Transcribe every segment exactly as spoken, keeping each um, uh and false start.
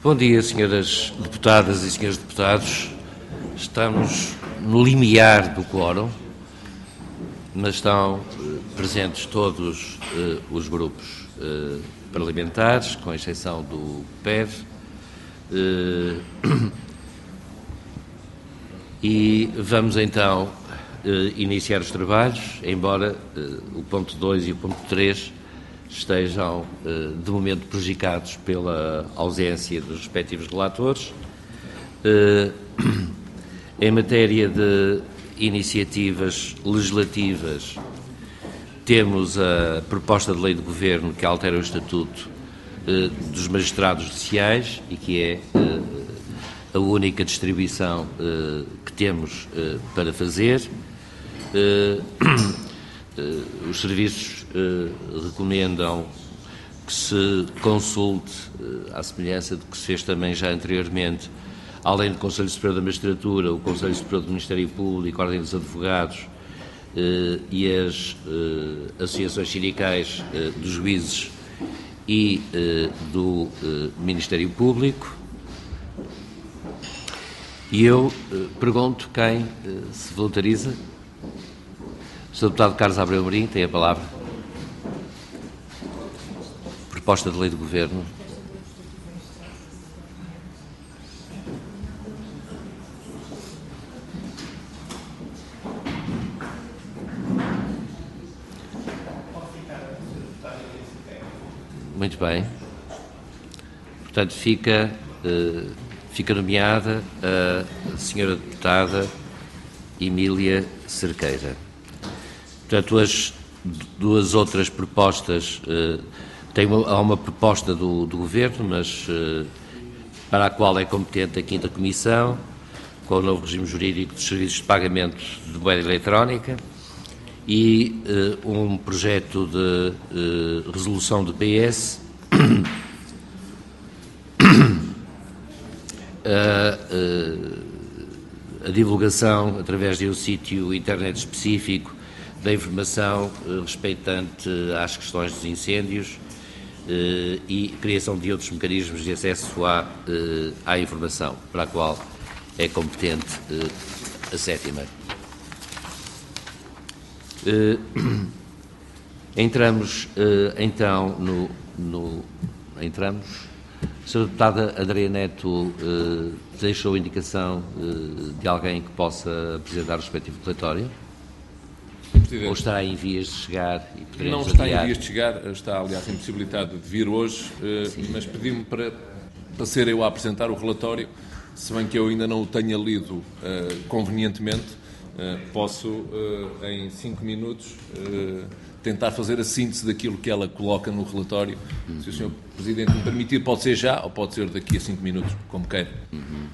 Bom dia, senhoras deputadas e senhores deputados. Estamos no limiar do quórum, mas estão eh, presentes todos eh, os grupos eh, parlamentares, com exceção do P E V. Eh, e vamos então eh, iniciar os trabalhos, embora eh, o ponto dois e o ponto três estejam, de momento, prejudicados pela ausência dos respectivos relatores. Em matéria de iniciativas legislativas, temos a proposta de lei do Governo que altera o Estatuto dos Magistrados Judiciais e que é a única distribuição que temos para fazer. Os serviços recomendam que se consulte, à semelhança do que se fez também já anteriormente, além do Conselho Superior da Magistratura, o Conselho Superior do Ministério Público, a Ordem dos Advogados e as associações sindicais dos juízes e do Ministério Público. E eu pergunto quem se voluntariza. senhor Deputado Carlos Abreu Amorim tem a palavra. Proposta de lei do Governo. Muito bem. Portanto, fica, uh, fica nomeada a senhora deputada Emília Cerqueira. Portanto, as duas outras propostas, eh, tem uma, há uma proposta do, do Governo, mas eh, para a qual é competente a quinta Comissão, com o novo regime jurídico dos serviços de pagamento de moeda eletrónica, e eh, um projeto de eh, resolução do P S a, a, a divulgação, através de um sítio internet específico, da informação eh, respeitante às questões dos incêndios eh, e criação de outros mecanismos de acesso à, eh, à informação, para a qual é competente eh, a sétima. Eh, entramos eh, então no, no... Entramos. A senhora Deputada Andréa Neto eh, deixou indicação eh, de alguém que possa apresentar o respectivo relatório? Presidente. Ou está em vias de chegar e poderemos Não está adiar? em vias de chegar, está aliás impossibilitado de vir hoje, mas pedi-me para, para ser eu a apresentar o relatório, se bem que eu ainda não o tenha lido uh, convenientemente, uh, posso uh, em cinco minutos uh, tentar fazer a síntese daquilo que ela coloca no relatório. Uhum. Se o senhor Presidente me permitir, pode ser já ou pode ser daqui a cinco minutos, como queira. Uhum.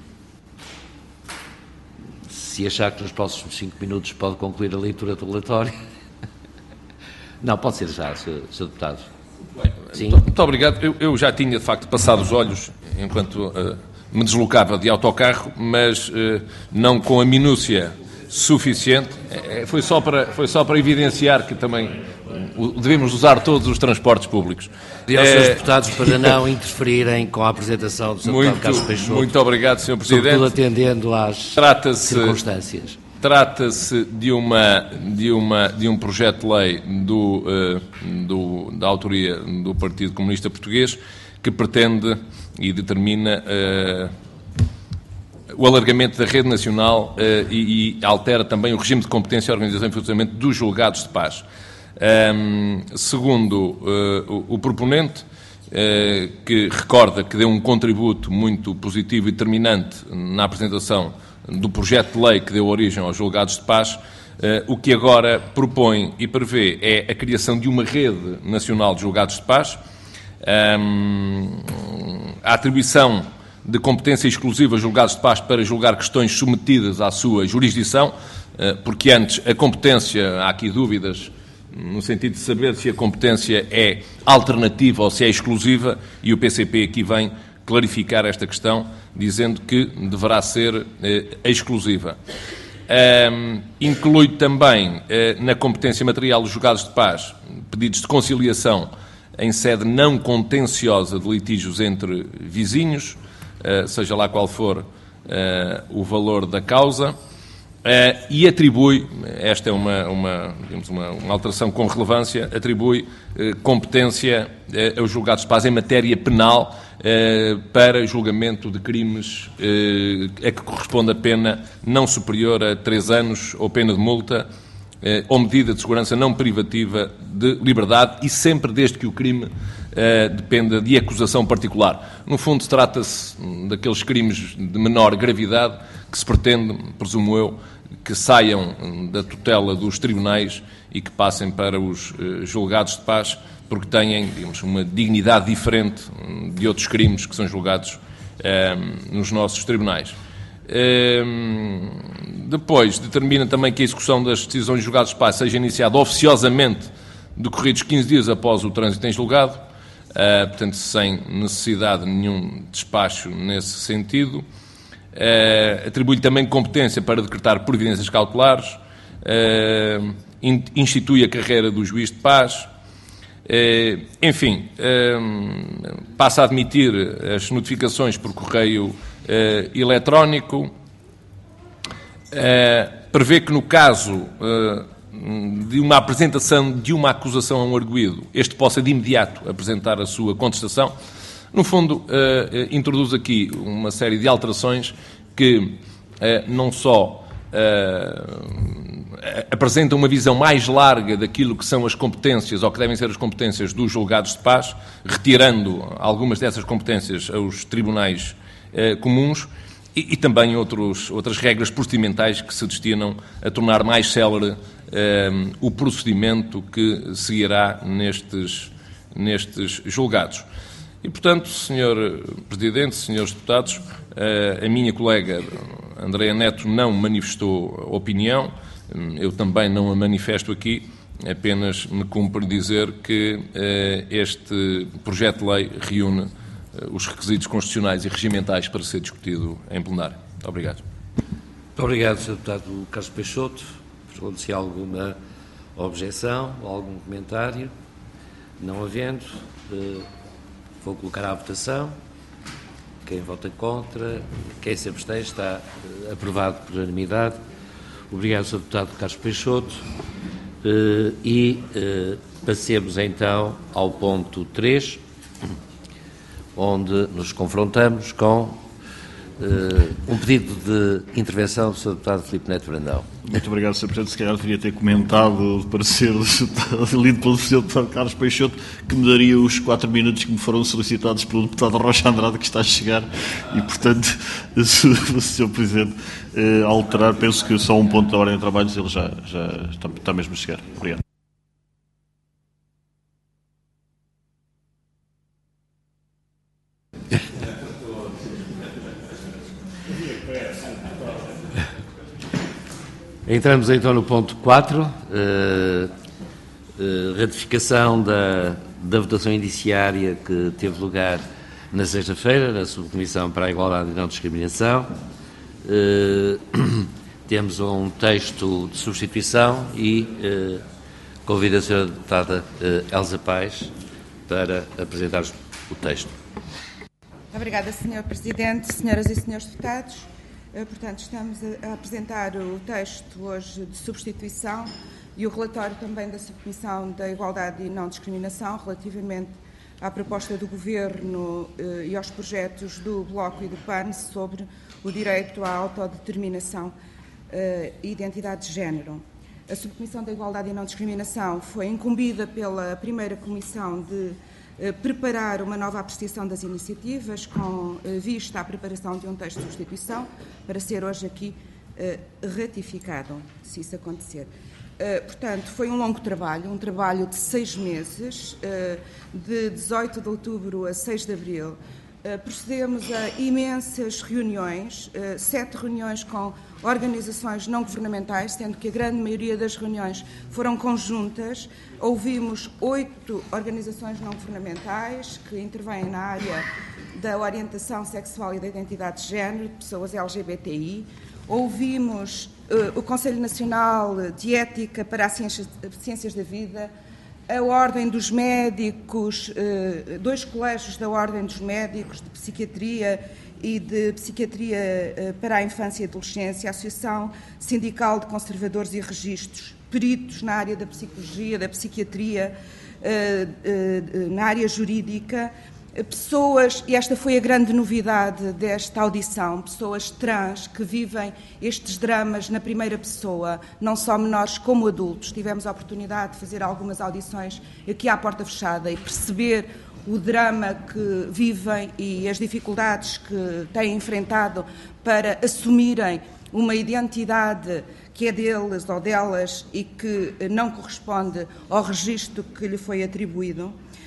Se achar que nos próximos cinco minutos pode concluir a leitura do relatório. Não, pode ser já, senhor Deputado. Bem, Sim. Muito, muito obrigado. Eu, eu já tinha, de facto, passado os olhos enquanto uh, me deslocava de autocarro, mas uh, não com a minúcia suficiente. É, foi, só para, foi só para evidenciar que também uh, devemos usar todos os transportes públicos. E aos seus deputados para não interferirem com a apresentação do senhor Muito, Deputado Carlos Peixoto. Muito obrigado, senhor Presidente. Sobretudo atendendo às Trata-se, circunstâncias. Trata-se de, uma, de, uma, de um projeto de lei do, uh, do, da autoria do Partido Comunista Português que pretende e determina uh, o alargamento da rede nacional uh, e, e altera também o regime de competência, organização e funcionamento dos julgados de paz. Um, segundo uh, o, o proponente, uh, que recorda que deu um contributo muito positivo e determinante na apresentação do projeto de lei que deu origem aos julgados de paz, uh, o que agora propõe e prevê é a criação de uma rede nacional de julgados de paz, um, a atribuição de competência exclusiva a julgados de paz para julgar questões submetidas à sua jurisdição, uh, porque antes a competência, há aqui dúvidas, no sentido de saber se a competência é alternativa ou se é exclusiva, e o P C P aqui vem clarificar esta questão, dizendo que deverá ser eh, exclusiva. Um, inclui também, eh, na competência material dos julgados de paz, pedidos de conciliação em sede não contenciosa de litígios entre vizinhos, seja lá qual for o valor da causa, e atribui, esta é uma, uma, digamos, uma, uma alteração com relevância, atribui competência aos julgados de paz em matéria penal para julgamento de crimes a que corresponde a pena não superior a três anos ou pena de multa ou medida de segurança não privativa de liberdade, e sempre desde que o crime uh, dependa de acusação particular. No fundo, trata-se daqueles crimes de menor gravidade que se pretende, presumo eu, que saiam da tutela dos tribunais e que passem para os uh, julgados de paz, porque têm, digamos, uma dignidade diferente de outros crimes que são julgados uh, nos nossos tribunais. Depois, determina também que a execução das decisões de julgados de paz seja iniciada oficiosamente decorridos quinze dias após o trânsito em julgado, uh, portanto, sem necessidade de nenhum despacho nesse sentido. Uh, atribui-lhe também competência para decretar providências cautelares, uh, institui a carreira do juiz de paz, uh, enfim, uh, passa a admitir as notificações por correio Uh, eletrónico, uh, prevê que no caso uh, de uma apresentação de uma acusação a um arguido, este possa de imediato apresentar a sua contestação. No fundo, uh, introduz aqui uma série de alterações que uh, não só uh, apresentam uma visão mais larga daquilo que são as competências, ou que devem ser as competências dos julgados de paz, retirando algumas dessas competências aos tribunais Eh, comuns, e, e também outros, outras regras procedimentais que se destinam a tornar mais célere eh, o procedimento que seguirá nestes, nestes julgados. E, portanto, senhor Presidente, senhores deputados, eh, a minha colega Andreia Neto não manifestou opinião, eu também não a manifesto aqui, apenas me cumpre dizer que eh, este projeto de lei reúne os requisitos constitucionais e regimentais para ser discutido em plenário. Muito obrigado. Muito obrigado, senhor Deputado Carlos Peixoto. Pergunto se há alguma objeção ou algum comentário. Não havendo, vou colocar à votação. Quem vota contra, quem se abstém, está aprovado por unanimidade. Obrigado, senhor Deputado Carlos Peixoto. E passemos então ao ponto três, onde nos confrontamos com uh, um pedido de intervenção do senhor Deputado Filipe Neto Brandão. Muito obrigado, senhor Presidente. Se calhar deveria ter comentado o parecer lido pelo senhor Deputado Carlos Peixoto, que me daria os quatro minutos que me foram solicitados pelo Deputado Rocha Andrade, que está a chegar, e, portanto, se o senhor Presidente uh, alterar, penso que só um ponto da ordem de trabalhos ele já, já está, está mesmo a chegar. Obrigado. Entramos então no ponto quatro, uh, uh, ratificação da, da votação indiciária que teve lugar na sexta-feira, na Subcomissão para a Igualdade e Não Discriminação. Uh, temos um texto de substituição e uh, convido a senhora Deputada uh, Elsa Paes para apresentar o texto. Obrigada, senhor Presidente, senhoras e senhores deputados. Portanto, estamos a apresentar o texto hoje de substituição e o relatório também da Subcomissão da Igualdade e Não Discriminação relativamente à proposta do Governo e aos projetos do Bloco e do P A N sobre o direito à autodeterminação e identidade de género. A Subcomissão da Igualdade e Não Discriminação foi incumbida pela primeira Comissão de preparar uma nova apreciação das iniciativas com vista à preparação de um texto de substituição para ser hoje aqui ratificado, se isso acontecer. Portanto, foi um longo trabalho, um trabalho de seis meses, de dezoito de outubro a seis de abril. Procedemos a imensas reuniões, sete reuniões com organizações não governamentais, sendo que a grande maioria das reuniões foram conjuntas. Ouvimos oito organizações não governamentais que intervêm na área da orientação sexual e da identidade de género, de pessoas L G B T I. Ouvimos uh, o Conselho Nacional de Ética para as Ciências, Ciências da Vida, a Ordem dos Médicos, dois colégios da Ordem dos Médicos de Psiquiatria e de Psiquiatria para a Infância e Adolescência, a Associação Sindical de Conservadores e Registros, peritos na área da psicologia, da psiquiatria, na área jurídica, pessoas, e esta foi a grande novidade desta audição, pessoas trans que vivem estes dramas na primeira pessoa, não só menores como adultos. Tivemos a oportunidade de fazer algumas audições aqui à porta fechada e perceber o drama que vivem e as dificuldades que têm enfrentado para assumirem uma identidade que é deles ou delas e que não corresponde ao registro que lhe foi atribuído.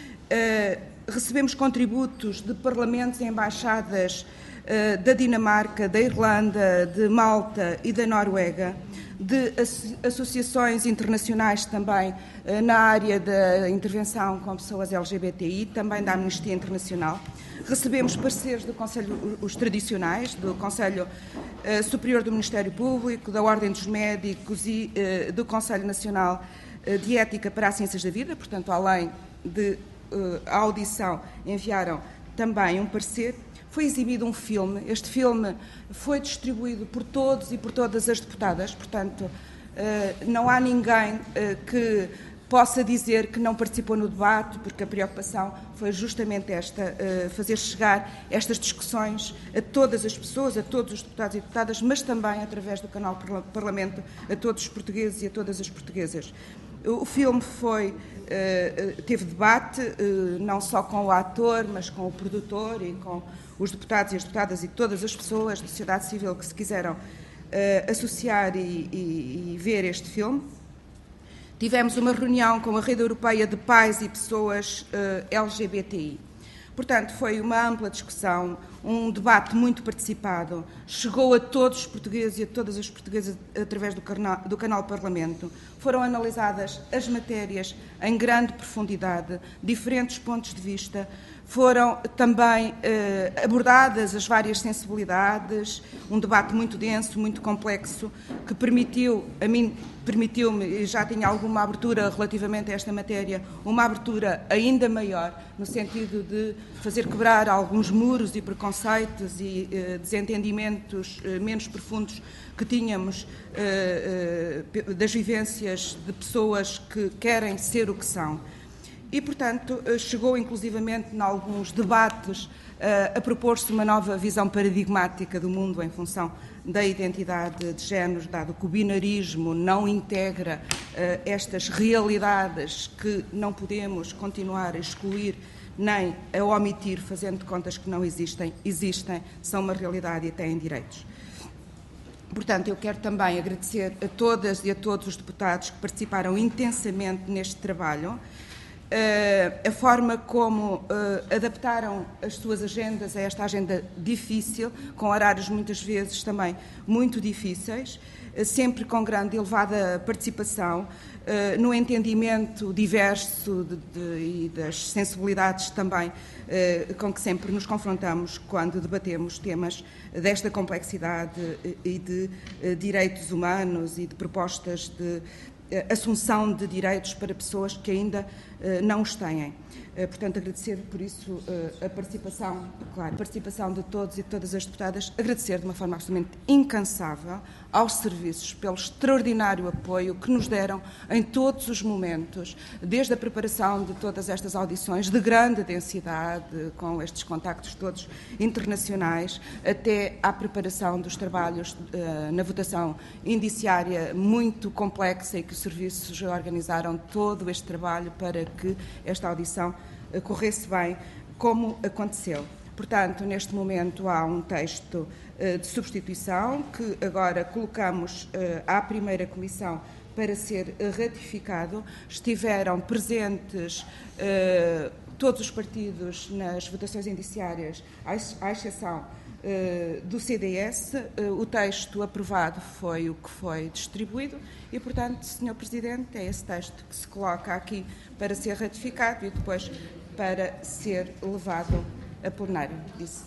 Uh, Recebemos contributos de parlamentos e embaixadas uh, da Dinamarca, da Irlanda, de Malta e da Noruega, de asso associações internacionais também uh, na área da intervenção com pessoas L G B T I, também da Amnistia Internacional. Recebemos parceiros do Conselho, os tradicionais, do Conselho uh, Superior do Ministério Público, da Ordem dos Médicos e uh, do Conselho Nacional uh, de Ética para as Ciências da Vida, portanto, além de a audição, enviaram também um parecer. Foi exibido um filme. Este filme foi distribuído por todos e por todas as deputadas, portanto, não há ninguém que possa dizer que não participou no debate, porque a preocupação foi justamente esta, fazer chegar estas discussões a todas as pessoas, a todos os deputados e deputadas, mas também através do canal Parlamento, a todos os portugueses e a todas as portuguesas. O filme foi, teve debate, não só com o ator, mas com o produtor e com os deputados e as deputadas e todas as pessoas da sociedade civil que se quiseram associar e, e, e ver este filme. Tivemos uma reunião com a Rede Europeia de Pais e Pessoas L G B T I. Portanto, foi uma ampla discussão, um debate muito participado, chegou a todos os portugueses e a todas as portuguesas através do canal, do canal Parlamento. Foram analisadas as matérias em grande profundidade, diferentes pontos de vista, foram também eh, abordadas as várias sensibilidades, um debate muito denso, muito complexo, que permitiu, a mim permitiu-me, e já tinha alguma abertura relativamente a esta matéria, uma abertura ainda maior, no sentido de fazer quebrar alguns muros e preconceitos e eh, desentendimentos eh, menos profundos que tínhamos eh, eh, das vivências de pessoas que querem ser o que são. E, portanto, chegou inclusivamente em alguns debates a propor-se uma nova visão paradigmática do mundo em função da identidade de género, dado que o binarismo não integra estas realidades que não podemos continuar a excluir nem a omitir, fazendo de contas que não existem, existem, são uma realidade e têm direitos. Portanto, eu quero também agradecer a todas e a todos os deputados que participaram intensamente neste trabalho, Uh, a forma como uh, adaptaram as suas agendas a esta agenda difícil, com horários muitas vezes também muito difíceis, uh, sempre com grande e elevada participação, uh, no entendimento diverso de, de, e das sensibilidades também uh, com que sempre nos confrontamos quando debatemos temas desta complexidade e de uh, direitos humanos e de propostas de assunção de direitos para pessoas que ainda uh, não os têm. Uh, portanto, agradecer por isso uh, a participação, claro, a participação de todos e de todas as deputadas, agradecer de uma forma absolutamente incansável aos serviços pelo extraordinário apoio que nos deram em todos os momentos, desde a preparação de todas estas audições de grande densidade, com estes contactos todos internacionais, até à preparação dos trabalhos uh, na votação indiciária muito complexa e que os serviços organizaram todo este trabalho para que esta audição uh, corresse bem, como aconteceu. Portanto, neste momento há um texto uh, de substituição que agora colocamos uh, à primeira comissão para ser uh, ratificado. Estiveram presentes uh, todos os partidos nas votações indiciárias, à exceção uh, do C D S. Uh, o texto aprovado foi o que foi distribuído e, portanto, senhor Presidente, é esse texto que se coloca aqui para ser ratificado e depois para ser levado a plenário. Isso.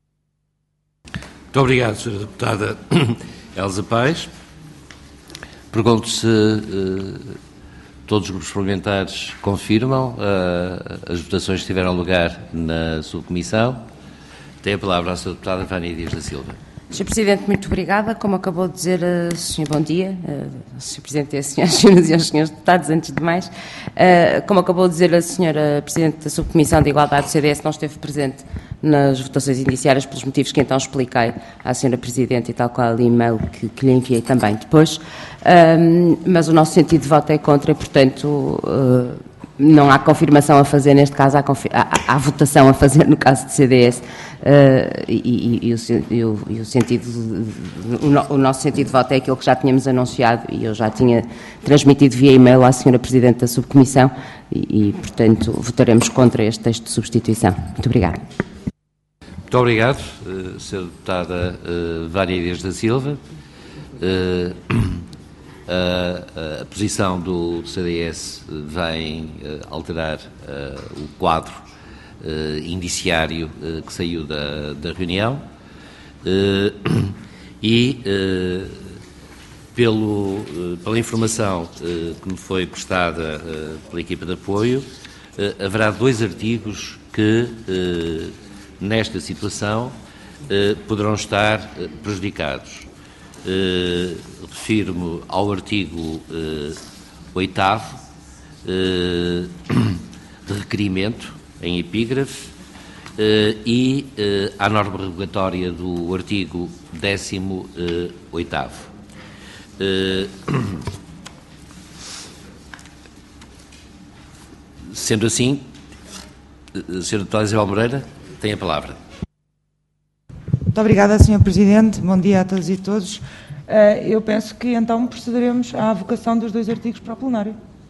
Muito obrigado, senhora Deputada Elsa Paes. Pergunto se uh, todos os grupos parlamentares confirmam uh, as votações que tiveram lugar na subcomissão. Tem a palavra a senhora deputada Vânia Dias da Silva. senhor Presidente, muito obrigada. Como acabou de dizer o uh, senhor bom dia, uh, senhor Presidente e as senhoras, senhoras e os senhores deputados, antes de mais, uh, como acabou de dizer a senhora Presidente da Subcomissão de Igualdade do C D S, não esteve presente nas votações iniciais pelos motivos que então expliquei à senhora Presidente e tal qual o e-mail que, que lhe enviei também depois, um, mas o nosso sentido de voto é contra e, portanto, uh, não há confirmação a fazer neste caso, há, há, há votação a fazer no caso do C D S uh, e, e, e, o, e, o, e o sentido, o, no, o nosso sentido de voto é aquilo que já tínhamos anunciado e eu já tinha transmitido via e-mail à senhora Presidente da Subcomissão e, e portanto, votaremos contra este texto de substituição. Muito obrigada. Muito obrigado, uh, senhora Deputada uh, Vânia Dias da Silva. Uh, uh, a posição do C D S vem uh, alterar uh, o quadro uh, indiciário uh, que saiu da, da reunião uh, e, uh, pelo, uh, pela informação uh, que me foi prestada uh, pela equipa de apoio, uh, haverá dois artigos que uh, nesta situação, eh, poderão estar eh, prejudicados. Eh, refiro-me ao artigo eh, oitavo, eh, de requerimento, em epígrafe, eh, e eh, à norma regulatória do artigo décimo eh, oitavo. Eh, sendo assim, eh, senhora Deputada Isabel Moreira, tem a palavra. Muito obrigada, senhor Presidente. Bom dia a todos e todos. Eu penso que então procederemos à avocação dos dois artigos para o plenário.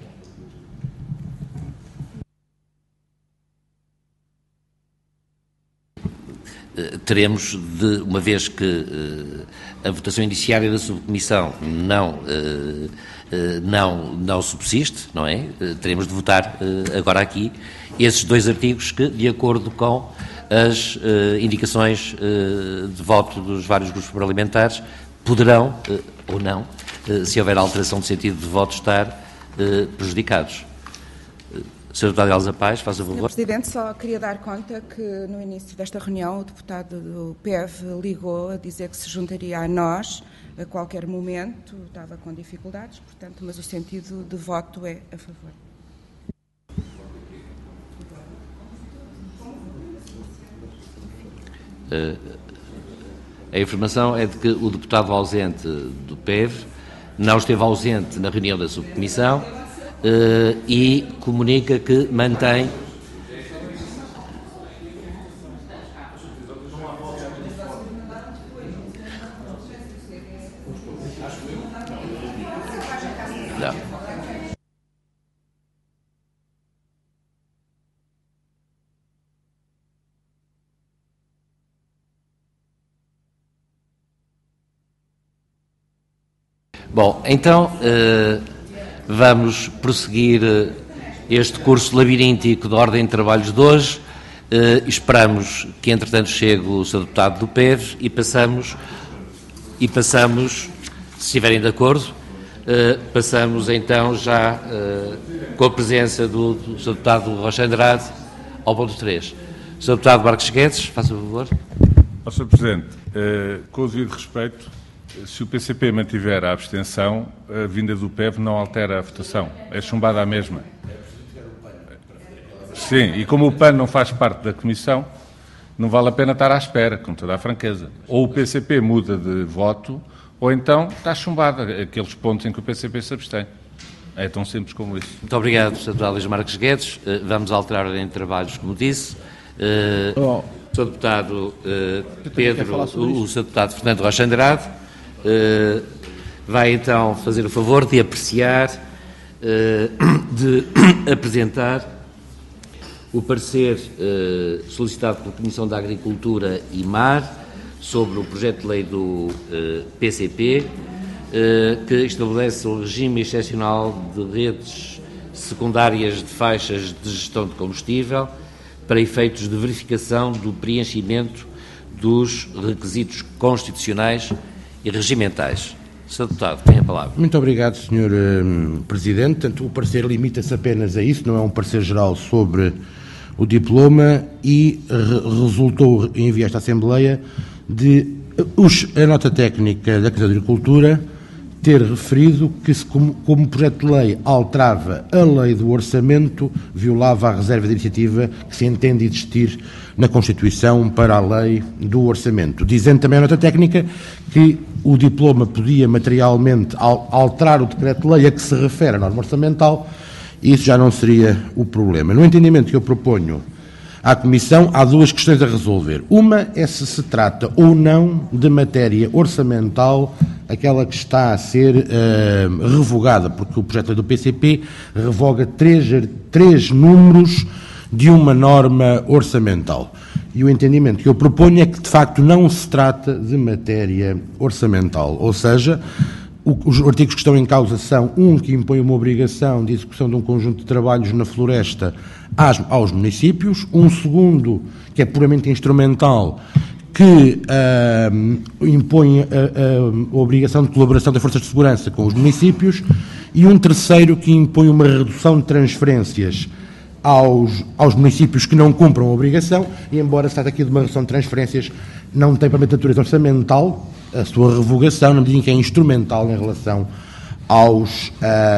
Teremos, de, uma vez que uh, a votação indiciária da subcomissão não, uh, uh, não, não subsiste, não é? Uh, teremos de votar uh, agora aqui esses dois artigos que, de acordo com as uh, indicações uh, de voto dos vários grupos parlamentares, poderão, uh, ou não, uh, se houver alteração de sentido de voto, estar uh, prejudicados. senhora Deputada Elsa Paz, faz a favor. senhor Presidente, só queria dar conta que no início desta reunião o deputado do P E V ligou a dizer que se juntaria a nós a qualquer momento, estava com dificuldades, portanto, mas o sentido de voto é a favor. Uh, a informação é de que o deputado ausente do P E V não esteve ausente na reunião da subcomissão uh, e comunica que mantém não. Bom, então uh, vamos prosseguir uh, este curso labiríntico de ordem de trabalhos de hoje. Uh, esperamos que, entretanto, chegue o senhor deputado do P E V e passamos, e passamos, se estiverem de acordo, uh, passamos então já uh, com a presença do, do senhor deputado Rocha Andrade ao ponto três. senhor deputado Marques Guedes, faça o favor. Ó, senhor Presidente, uh, com o devido respeito, se o P C P mantiver a abstenção, a vinda do P E V não altera a votação. É chumbada a mesma. Sim, e como o P A N não faz parte da Comissão, não vale a pena estar à espera, com toda a franqueza. Ou o P C P muda de voto, ou então está chumbada aqueles pontos em que o P C P se abstém. É tão simples como isso. Muito obrigado, senhor Deputado Luís Marques Guedes. Vamos alterar a ordem de trabalhos, como disse. Uh, o senhor Deputado uh, Pedro, o, o senhor Deputado Fernando Rocha Andrade, Uh, vai então fazer o favor de apreciar, uh, de apresentar o parecer uh, solicitado pela Comissão da Agricultura e Mar sobre o projeto de lei do uh, P C P, uh, que estabelece o regime excepcional de redes secundárias de faixas de gestão de combustível para efeitos de verificação do preenchimento dos requisitos constitucionais e regimentais. senhor Deputado, tem a palavra. Muito obrigado, senhor uh, Presidente. Portanto, o parecer limita-se apenas a isso, não é um parecer geral sobre o diploma e re resultou em via esta Assembleia de uh, os, a nota técnica da Comissão de Agricultura ter referido que, se, como, como o projeto de lei alterava a lei do orçamento, violava a reserva de iniciativa que se entende existir na Constituição para a lei do orçamento. Dizendo também a nota técnica que o diploma podia materialmente alterar o decreto-lei a que se refere à norma orçamental, e isso já não seria o problema. No entendimento que eu proponho à Comissão, há duas questões a resolver. Uma é se se trata ou não de matéria orçamental, aquela que está a ser uh, revogada, porque o projeto do P C P revoga três, três números de uma norma orçamental. E o entendimento que eu proponho é que, de facto, não se trata de matéria orçamental, ou seja, o, os artigos que estão em causa são um que impõe uma obrigação de execução de um conjunto de trabalhos na floresta às, aos municípios, um segundo, que é puramente instrumental, que uh, impõe a, a, a obrigação de colaboração das forças de segurança com os municípios, e um terceiro que impõe uma redução de transferências aos, aos municípios que não cumpram a obrigação, e embora se trate aqui de uma redução de transferências, não tem para a natureza orçamental a sua revogação, na medida em que é instrumental em relação aos,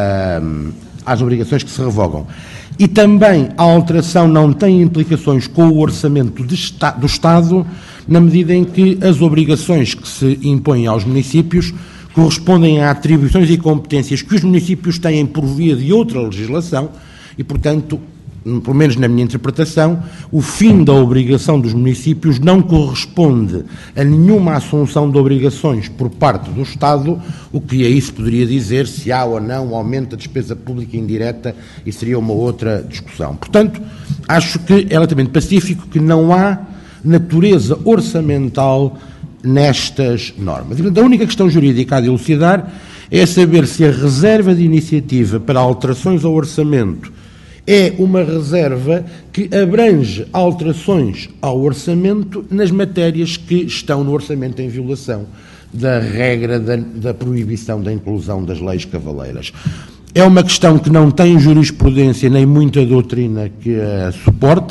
uh, às obrigações que se revogam. E também a alteração não tem implicações com o orçamento de esta, do Estado, na medida em que as obrigações que se impõem aos municípios correspondem a atribuições e competências que os municípios têm por via de outra legislação e, portanto, pelo menos na minha interpretação, o fim da obrigação dos municípios não corresponde a nenhuma assunção de obrigações por parte do Estado, o que aí se poderia dizer se há ou não um aumento da despesa pública indireta, e seria uma outra discussão. Portanto, acho que é relativamente pacífico que não há natureza orçamental nestas normas. A única questão jurídica a dilucidar é saber se a reserva de iniciativa para alterações ao orçamento é uma reserva que abrange alterações ao orçamento nas matérias que estão no orçamento em violação da regra da, da proibição da inclusão das leis cavaleiras. É uma questão que não tem jurisprudência nem muita doutrina que a suporte.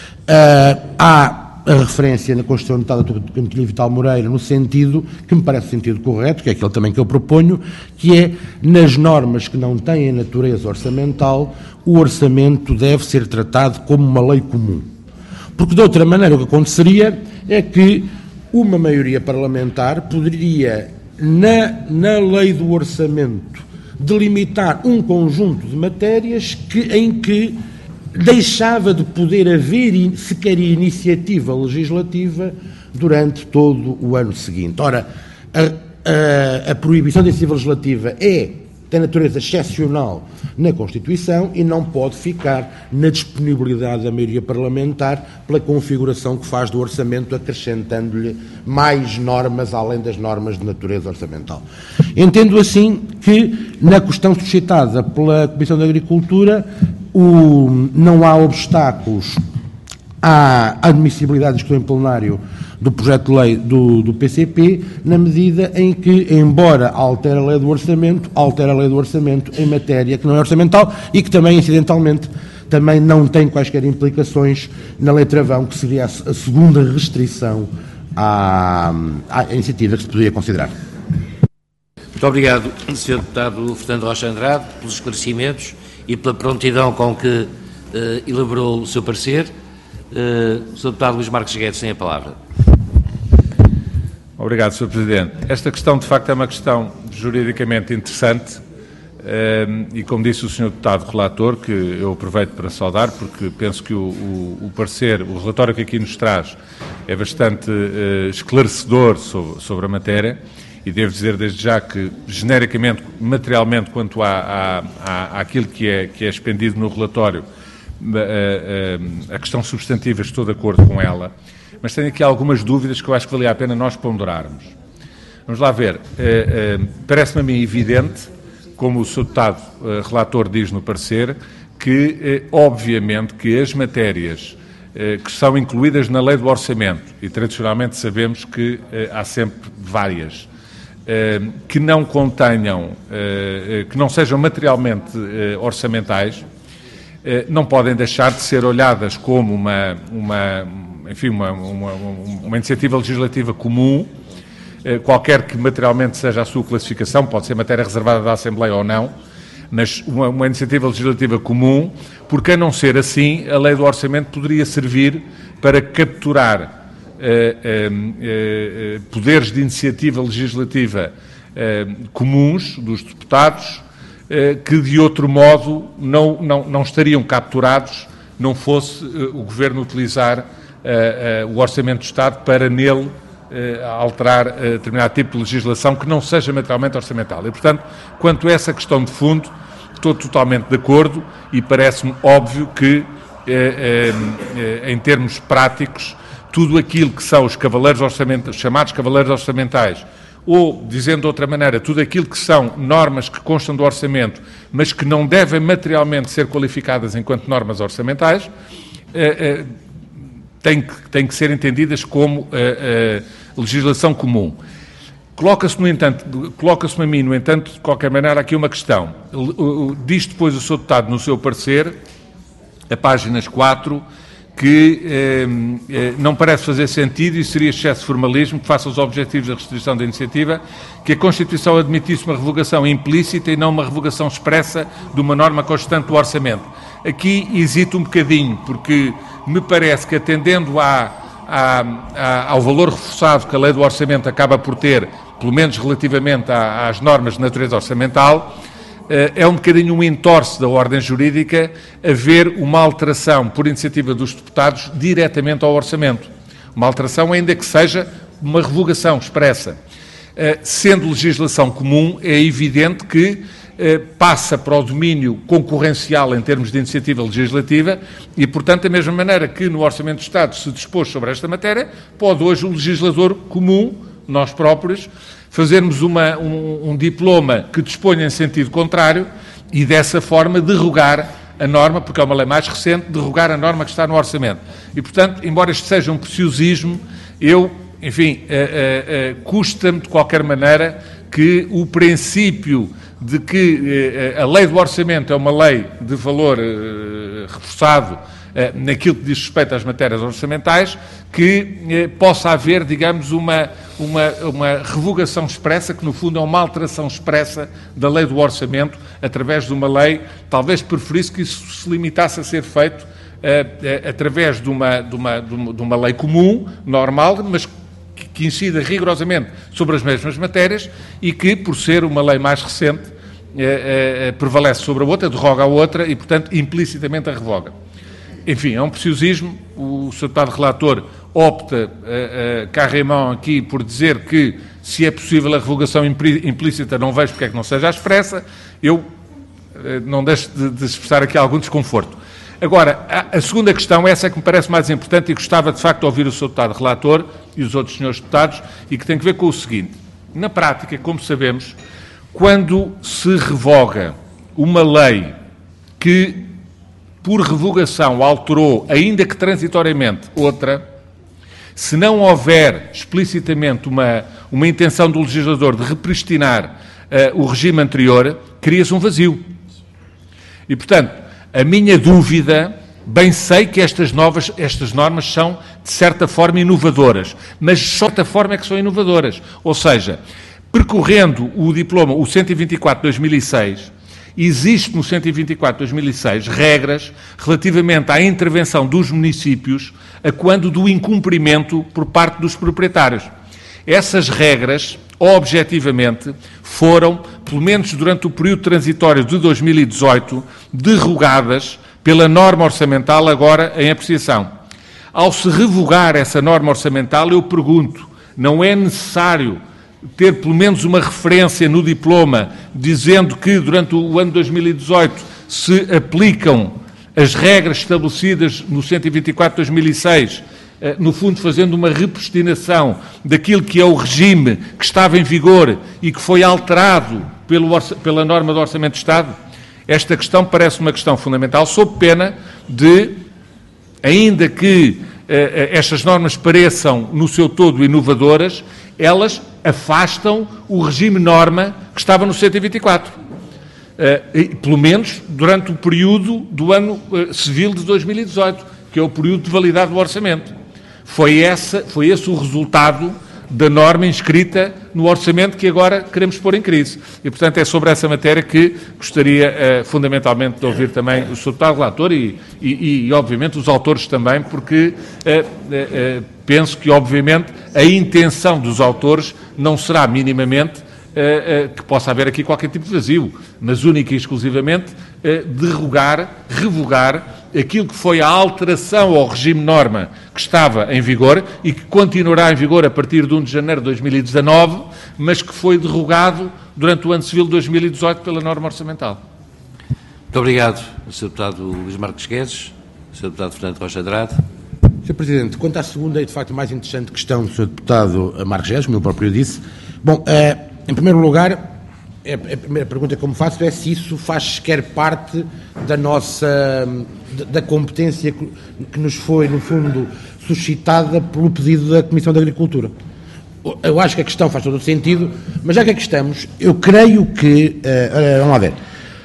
Uh, há a referência na Constituição Notada do Cantilho Vital Moreira no sentido, que me parece sentido correto, que é aquele também que eu proponho, que é, nas normas que não têm a natureza orçamental, o orçamento deve ser tratado como uma lei comum. Porque, de outra maneira, o que aconteceria é que uma maioria parlamentar poderia, na, na lei do orçamento, delimitar um conjunto de matérias que, em que deixava de poder haver sequer iniciativa legislativa durante todo o ano seguinte. Ora, a, a, a proibição da iniciativa legislativa é, tem natureza excepcional na Constituição e não pode ficar na disponibilidade da maioria parlamentar pela configuração que faz do orçamento, acrescentando-lhe mais normas além das normas de natureza orçamental. Entendo assim que, na questão suscitada pela Comissão de Agricultura, o, não há obstáculos à admissibilidade de discussão em plenário do projeto de lei do, do P C P, na medida em que, embora altere a lei do orçamento, altera a lei do orçamento em matéria que não é orçamental e que também, incidentalmente, também não tem quaisquer implicações na letra vão, que seria a, a segunda restrição à, à iniciativa que se poderia considerar. Muito obrigado, senhor Deputado Fernando Rocha Andrade, pelos esclarecimentos e pela prontidão com que uh, elaborou o seu parecer. Uh, o senhor Deputado Luís Marques Guedes tem a palavra. Obrigado, senhor Presidente. Esta questão, de facto, é uma questão juridicamente interessante uh, e, como disse o senhor Deputado Relator, que eu aproveito para saudar, porque penso que o, o, o parecer, o relatório que aqui nos traz é bastante uh, esclarecedor sobre, sobre a matéria. E devo dizer desde já que, genericamente, materialmente, quanto à, à, à, àquilo que é, que é expendido no relatório, a, a, a questão substantiva, estou de acordo com ela, mas tenho aqui algumas dúvidas que eu acho que valia a pena nós ponderarmos. Vamos lá ver. Parece-me a mim evidente, como o senhor Deputado Relator diz no parecer, que, obviamente, que as matérias que são incluídas na lei do orçamento, e tradicionalmente sabemos que há sempre várias, eh, que não contenham, eh, que não sejam materialmente eh, orçamentais, eh, não podem deixar de ser olhadas como uma, uma, enfim, uma, uma, uma iniciativa legislativa comum, eh, qualquer que materialmente seja a sua classificação, pode ser matéria reservada da Assembleia ou não, mas uma, uma iniciativa legislativa comum, porque a não ser assim, a lei do orçamento poderia servir para capturar eh, eh, eh, poderes de iniciativa legislativa eh, comuns dos deputados, eh, que de outro modo não, não, não estariam capturados, não fosse eh, o Governo utilizar eh, eh, o Orçamento do Estado para nele eh, alterar eh, determinado tipo de legislação que não seja materialmente orçamental. E, portanto, quanto a essa questão de fundo, estou totalmente de acordo e parece-me óbvio que, eh, eh, em termos práticos, tudo aquilo que são os cavaleiros orçamentais, chamados cavaleiros orçamentais, ou, dizendo de outra maneira, tudo aquilo que são normas que constam do orçamento, mas que não devem materialmente ser qualificadas enquanto normas orçamentais, eh, eh, têm, que, têm que ser entendidas como eh, eh, legislação comum. Coloca-se, no entanto, coloca-se a mim, no entanto, de qualquer maneira, aqui uma questão. Diz depois o senhor Deputado, no seu parecer, a páginas quatro, que eh, eh, não parece fazer sentido e seria excesso de formalismo que faça os objetivos da restrição da iniciativa, que a Constituição admitisse uma revogação implícita e não uma revogação expressa de uma norma constante do orçamento. Aqui hesito um bocadinho, porque me parece que, atendendo à, à, à, ao valor reforçado que a lei do orçamento acaba por ter, pelo menos relativamente às normas de natureza orçamental, é um bocadinho um entorce da ordem jurídica haver uma alteração por iniciativa dos deputados diretamente ao orçamento. Uma alteração, ainda que seja uma revogação expressa. Sendo legislação comum, é evidente que passa para o domínio concorrencial em termos de iniciativa legislativa e, portanto, da mesma maneira que no Orçamento do Estado se dispôs sobre esta matéria, pode hoje o legislador comum, nós próprios, fazermos uma, um, um diploma que disponha em sentido contrário e, dessa forma, derrogar a norma, porque é uma lei mais recente, derrogar a norma que está no orçamento. E, portanto, embora isto seja um preciosismo, eu, enfim, uh, uh, uh, custa-me, de qualquer maneira, que o princípio de que uh, a lei do orçamento é uma lei de valor uh, reforçado naquilo que diz respeito às matérias orçamentais, que eh, possa haver, digamos, uma, uma, uma revogação expressa, que no fundo é uma alteração expressa da lei do orçamento, através de uma lei, talvez preferisse que isso se limitasse a ser feito eh, eh, através de uma, de, uma, de, uma, de uma lei comum, normal, mas que, que incida rigorosamente sobre as mesmas matérias e que, por ser uma lei mais recente, eh, eh, prevalece sobre a outra, derroga a outra e, portanto, implicitamente a revoga. Enfim, é um preciosismo. O senhor Deputado Relator opta, uh, uh, carrément aqui, por dizer que, se é possível a revogação implícita, não vejo porque é que não seja expressa. Eu uh, não deixo de, de expressar aqui algum desconforto. Agora, a, a segunda questão, essa é que me parece mais importante e gostava, de facto, de ouvir o senhor Deputado Relator e os outros senhores Deputados, e que tem a ver com o seguinte. Na prática, como sabemos, quando se revoga uma lei que, por revogação, alterou, ainda que transitoriamente, outra, se não houver explicitamente uma, uma intenção do legislador de repristinar uh, o regime anterior, cria-se um vazio. E, portanto, a minha dúvida, bem sei que estas, novas, estas normas são, de certa forma, inovadoras, mas de certa forma é que são inovadoras. Ou seja, percorrendo o diploma, o cento e vinte e quatro de dois mil e seis, existe no cento e vinte e quatro de dois mil e seis regras relativamente à intervenção dos municípios a quando do incumprimento por parte dos proprietários. Essas regras, objetivamente, foram, pelo menos durante o período transitório de dois mil e dezoito, derrogadas pela norma orçamental agora em apreciação. Ao se revogar essa norma orçamental, eu pergunto, não é necessário ter pelo menos uma referência no diploma dizendo que durante o ano dois mil e dezoito se aplicam as regras estabelecidas no cento e vinte e quatro de dois mil e seis, no fundo fazendo uma repristinação daquilo que é o regime que estava em vigor e que foi alterado pelo, pela norma do Orçamento de Estado? Esta questão parece uma questão fundamental, sob pena de, ainda que eh, estas normas pareçam no seu todo inovadoras, elas afastam o regime norma que estava no cento e vinte e quatro. Uh, e, pelo menos durante o período do ano uh, civil de dois mil e dezoito, que é o período de validade do orçamento. Foi, essa, foi esse o resultado da norma inscrita no orçamento que agora queremos pôr em crise. E, portanto, é sobre essa matéria que gostaria, uh, fundamentalmente, de ouvir também o senhor Deputado Relator e, e, e, obviamente, os autores também, porque uh, uh, uh, penso que, obviamente, a intenção dos autores não será minimamente uh, uh, que possa haver aqui qualquer tipo de vazio, mas única e exclusivamente uh, derrogar, revogar aquilo que foi a alteração ao regime norma que estava em vigor e que continuará em vigor a partir de um de janeiro de dois mil e dezanove, mas que foi derrogado durante o ano civil de dois mil e dezoito pela norma orçamental. Muito obrigado, senhor Deputado Luís Marques Guedes, senhor Deputado Fernando Rocha Andrade. senhor Presidente, quanto à segunda e, de facto, mais interessante questão do senhor Deputado Marques Guedes, como eu próprio disse, bom, uh, em primeiro lugar, a primeira pergunta que eu me faço é se isso faz sequer parte da nossa, da competência que nos foi, no fundo, suscitada pelo pedido da Comissão de Agricultura. Eu acho que a questão faz todo o sentido, mas já que aqui estamos, eu creio que, uh, vamos lá ver,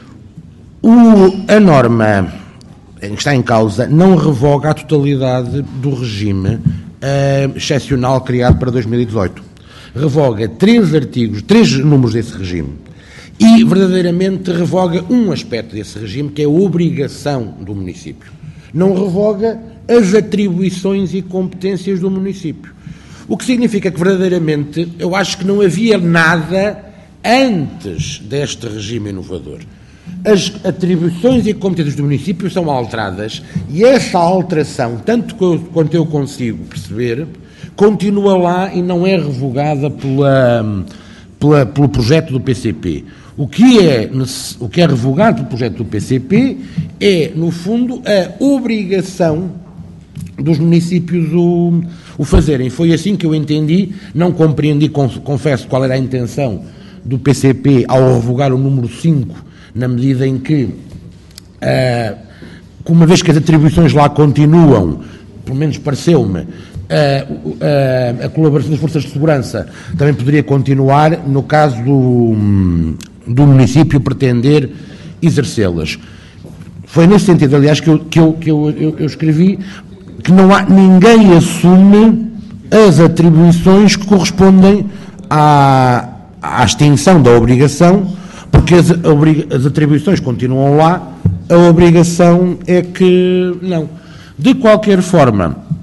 o, a norma que está em causa não revoga a totalidade do regime uh, excepcional criado para dois mil e dezoito. Revoga três artigos, três números desse regime. E, verdadeiramente, revoga um aspecto desse regime, que é a obrigação do município. Não revoga as atribuições e competências do município. O que significa que, verdadeiramente, eu acho que não havia nada antes deste regime inovador. As atribuições e competências do município são alteradas e essa alteração, tanto quanto eu consigo perceber, continua lá e não é revogada pela, pela, pelo projeto do P C P. O que, é, o que é revogado pelo projeto do P C P é, no fundo, a obrigação dos municípios o, o fazerem. Foi assim que eu entendi, não compreendi, confesso, qual era a intenção do P C P ao revogar o número cinco, na medida em que, uh, uma vez que as atribuições lá continuam, pelo menos pareceu-me, Uh, uh, a colaboração das forças de segurança também poderia continuar no caso do, do município pretender exercê-las. Foi nesse sentido, aliás, que eu, que eu, que eu, eu, eu escrevi que não há, ninguém assume as atribuições que correspondem à, à extinção da obrigação, porque as, as atribuições continuam lá, a obrigação é que não. De qualquer forma,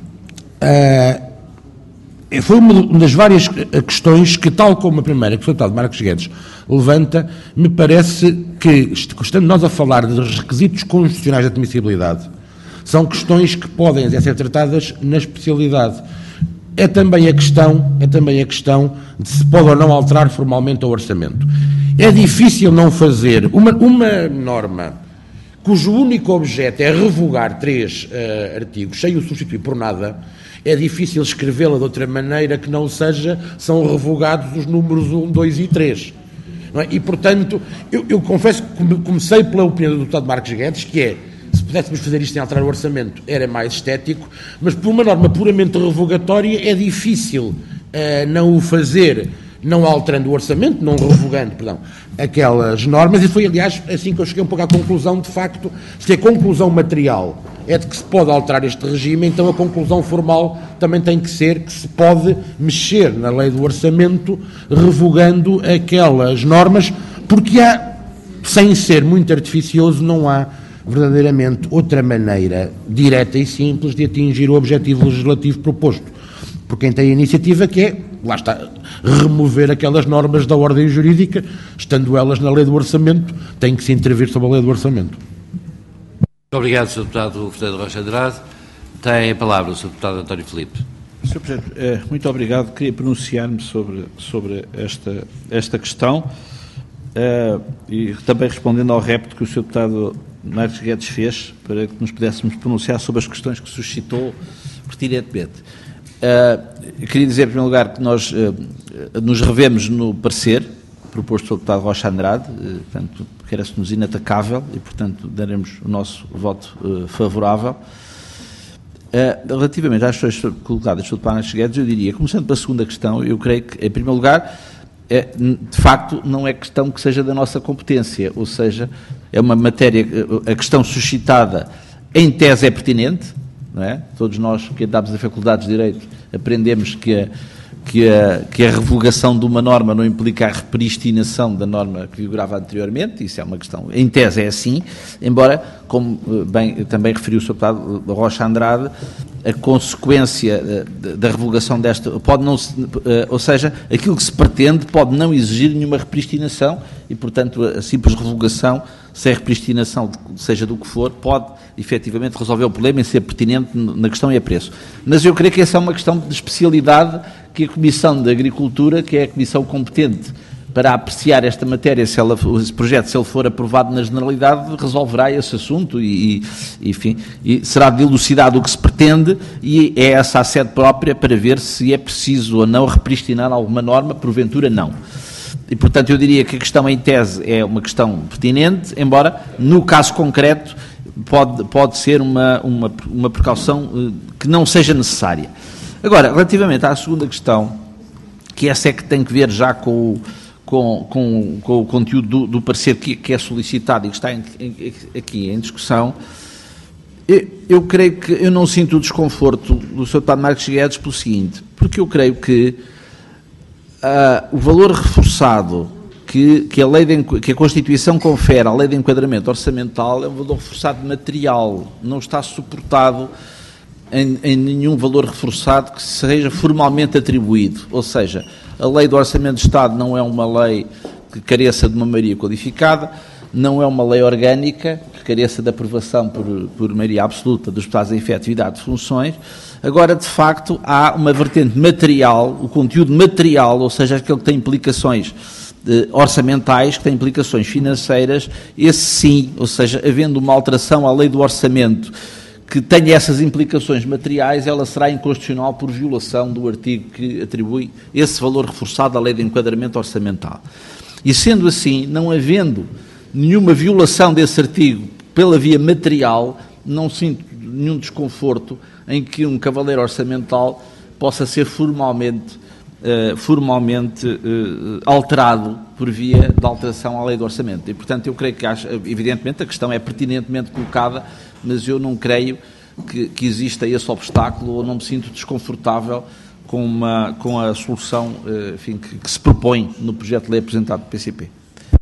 Uh, foi uma das várias questões que, tal como a primeira que o senhor Deputado Marques Guedes levanta, me parece que, estando nós a falar dos requisitos constitucionais de admissibilidade, são questões que podem ser tratadas na especialidade. É também a questão, é também a questão de se pode ou não alterar formalmente o orçamento. É difícil não fazer uma, uma norma cujo único objeto é revogar três uh, artigos sem o substituir por nada. É difícil escrevê-la de outra maneira que não seja, são revogados os números um, dois e três. Não é? E, portanto, eu, eu confesso que comecei pela opinião do deputado Marques Guedes, que é, se pudéssemos fazer isto sem alterar o orçamento, era mais estético, mas por uma norma puramente revogatória é difícil uh, não o fazer, não alterando o orçamento, não revogando, perdão, aquelas normas, e foi, aliás, assim que eu cheguei um pouco à conclusão, de facto, se a conclusão material é de que se pode alterar este regime, então a conclusão formal também tem que ser que se pode mexer na lei do orçamento, revogando aquelas normas, porque há, sem ser muito artificioso, não há verdadeiramente outra maneira direta e simples de atingir o objetivo legislativo proposto por quem tem a iniciativa, que é, lá está, remover aquelas normas da ordem jurídica, estando elas na lei do orçamento, tem que se intervir sobre a lei do orçamento. Muito obrigado, senhor Deputado Fernando Rocha Andrade. Tem a palavra o senhor Deputado António Filipe. senhor Presidente, muito obrigado. Queria pronunciar-me sobre, sobre esta, esta questão uh, e também respondendo ao repto que o senhor Deputado Marques Guedes fez, para que nos pudéssemos pronunciar sobre as questões que suscitou pertinentemente. Uh, queria dizer, em primeiro lugar, que nós uh, nos revemos no parecer proposto pelo deputado Rocha Andrade, uh, portanto, parece-nos inatacável e, portanto, daremos o nosso voto uh, favorável. Uh, relativamente às questões colocadas pelo Dr Marcos Guedes, eu diria, começando pela segunda questão, eu creio que, em primeiro lugar, é, de facto, não é questão que seja da nossa competência, ou seja, é uma matéria, a questão suscitada, em tese, é pertinente, não é? Todos nós que andamos a Faculdades de Direito aprendemos que a, que, a, que a revogação de uma norma não implica a repristinação da norma que vigorava anteriormente, isso é uma questão, em tese é assim, embora, como bem também referiu o senhor Deputado Rocha Andrade, a consequência da revogação desta pode não, ou seja, aquilo que se pretende pode não exigir nenhuma repristinação e, portanto, a simples revogação, sem repristinação, seja do que for, pode efetivamente resolver o problema e ser pertinente na questão e a preço. Mas eu creio que essa é uma questão de especialidade que a Comissão de Agricultura, que é a comissão competente para apreciar esta matéria, se ela, esse projeto, se ele for aprovado na generalidade, resolverá esse assunto e, e, enfim, e será dilucidado o que se pretende e é essa a sede própria para ver se é preciso ou não repristinar alguma norma, porventura não. E, portanto, eu diria que a questão em tese é uma questão pertinente, embora, no caso concreto, pode, pode ser uma, uma, uma precaução que não seja necessária. Agora, relativamente à segunda questão, que essa é que tem que ver já com o Com, com, com o conteúdo do, do parecer que, que é solicitado e que está em, em, aqui em discussão, eu, eu creio que eu não sinto o desconforto do senhor Deputado Marcos Guedes pelo seguinte, porque eu creio que uh, o valor reforçado que, que, a lei de, que a Constituição confere à lei de enquadramento orçamental é um valor reforçado material, não está suportado em, em nenhum valor reforçado que seja formalmente atribuído, ou seja, a lei do Orçamento de Estado não é uma lei que careça de uma maioria qualificada, não é uma lei orgânica que careça de aprovação por, por maioria absoluta dos deputados em efetividade de funções. Agora, de facto, há uma vertente material, o conteúdo material, ou seja, aquele que tem implicações eh, orçamentais, que tem implicações financeiras, esse sim, ou seja, havendo uma alteração à lei do orçamento que tenha essas implicações materiais, ela será inconstitucional por violação do artigo que atribui esse valor reforçado à lei de enquadramento orçamental. E sendo assim, não havendo nenhuma violação desse artigo pela via material, não sinto nenhum desconforto em que um cavaleiro orçamental possa ser formalmente, uh, formalmente uh, alterado por via de alteração à lei do orçamento. E, portanto, eu creio que, acho, evidentemente, a questão é pertinentemente colocada, mas eu não creio que, que exista esse obstáculo ou não me sinto desconfortável com, uma, com a solução enfim, que, que se propõe no projeto de lei apresentado pelo P C P.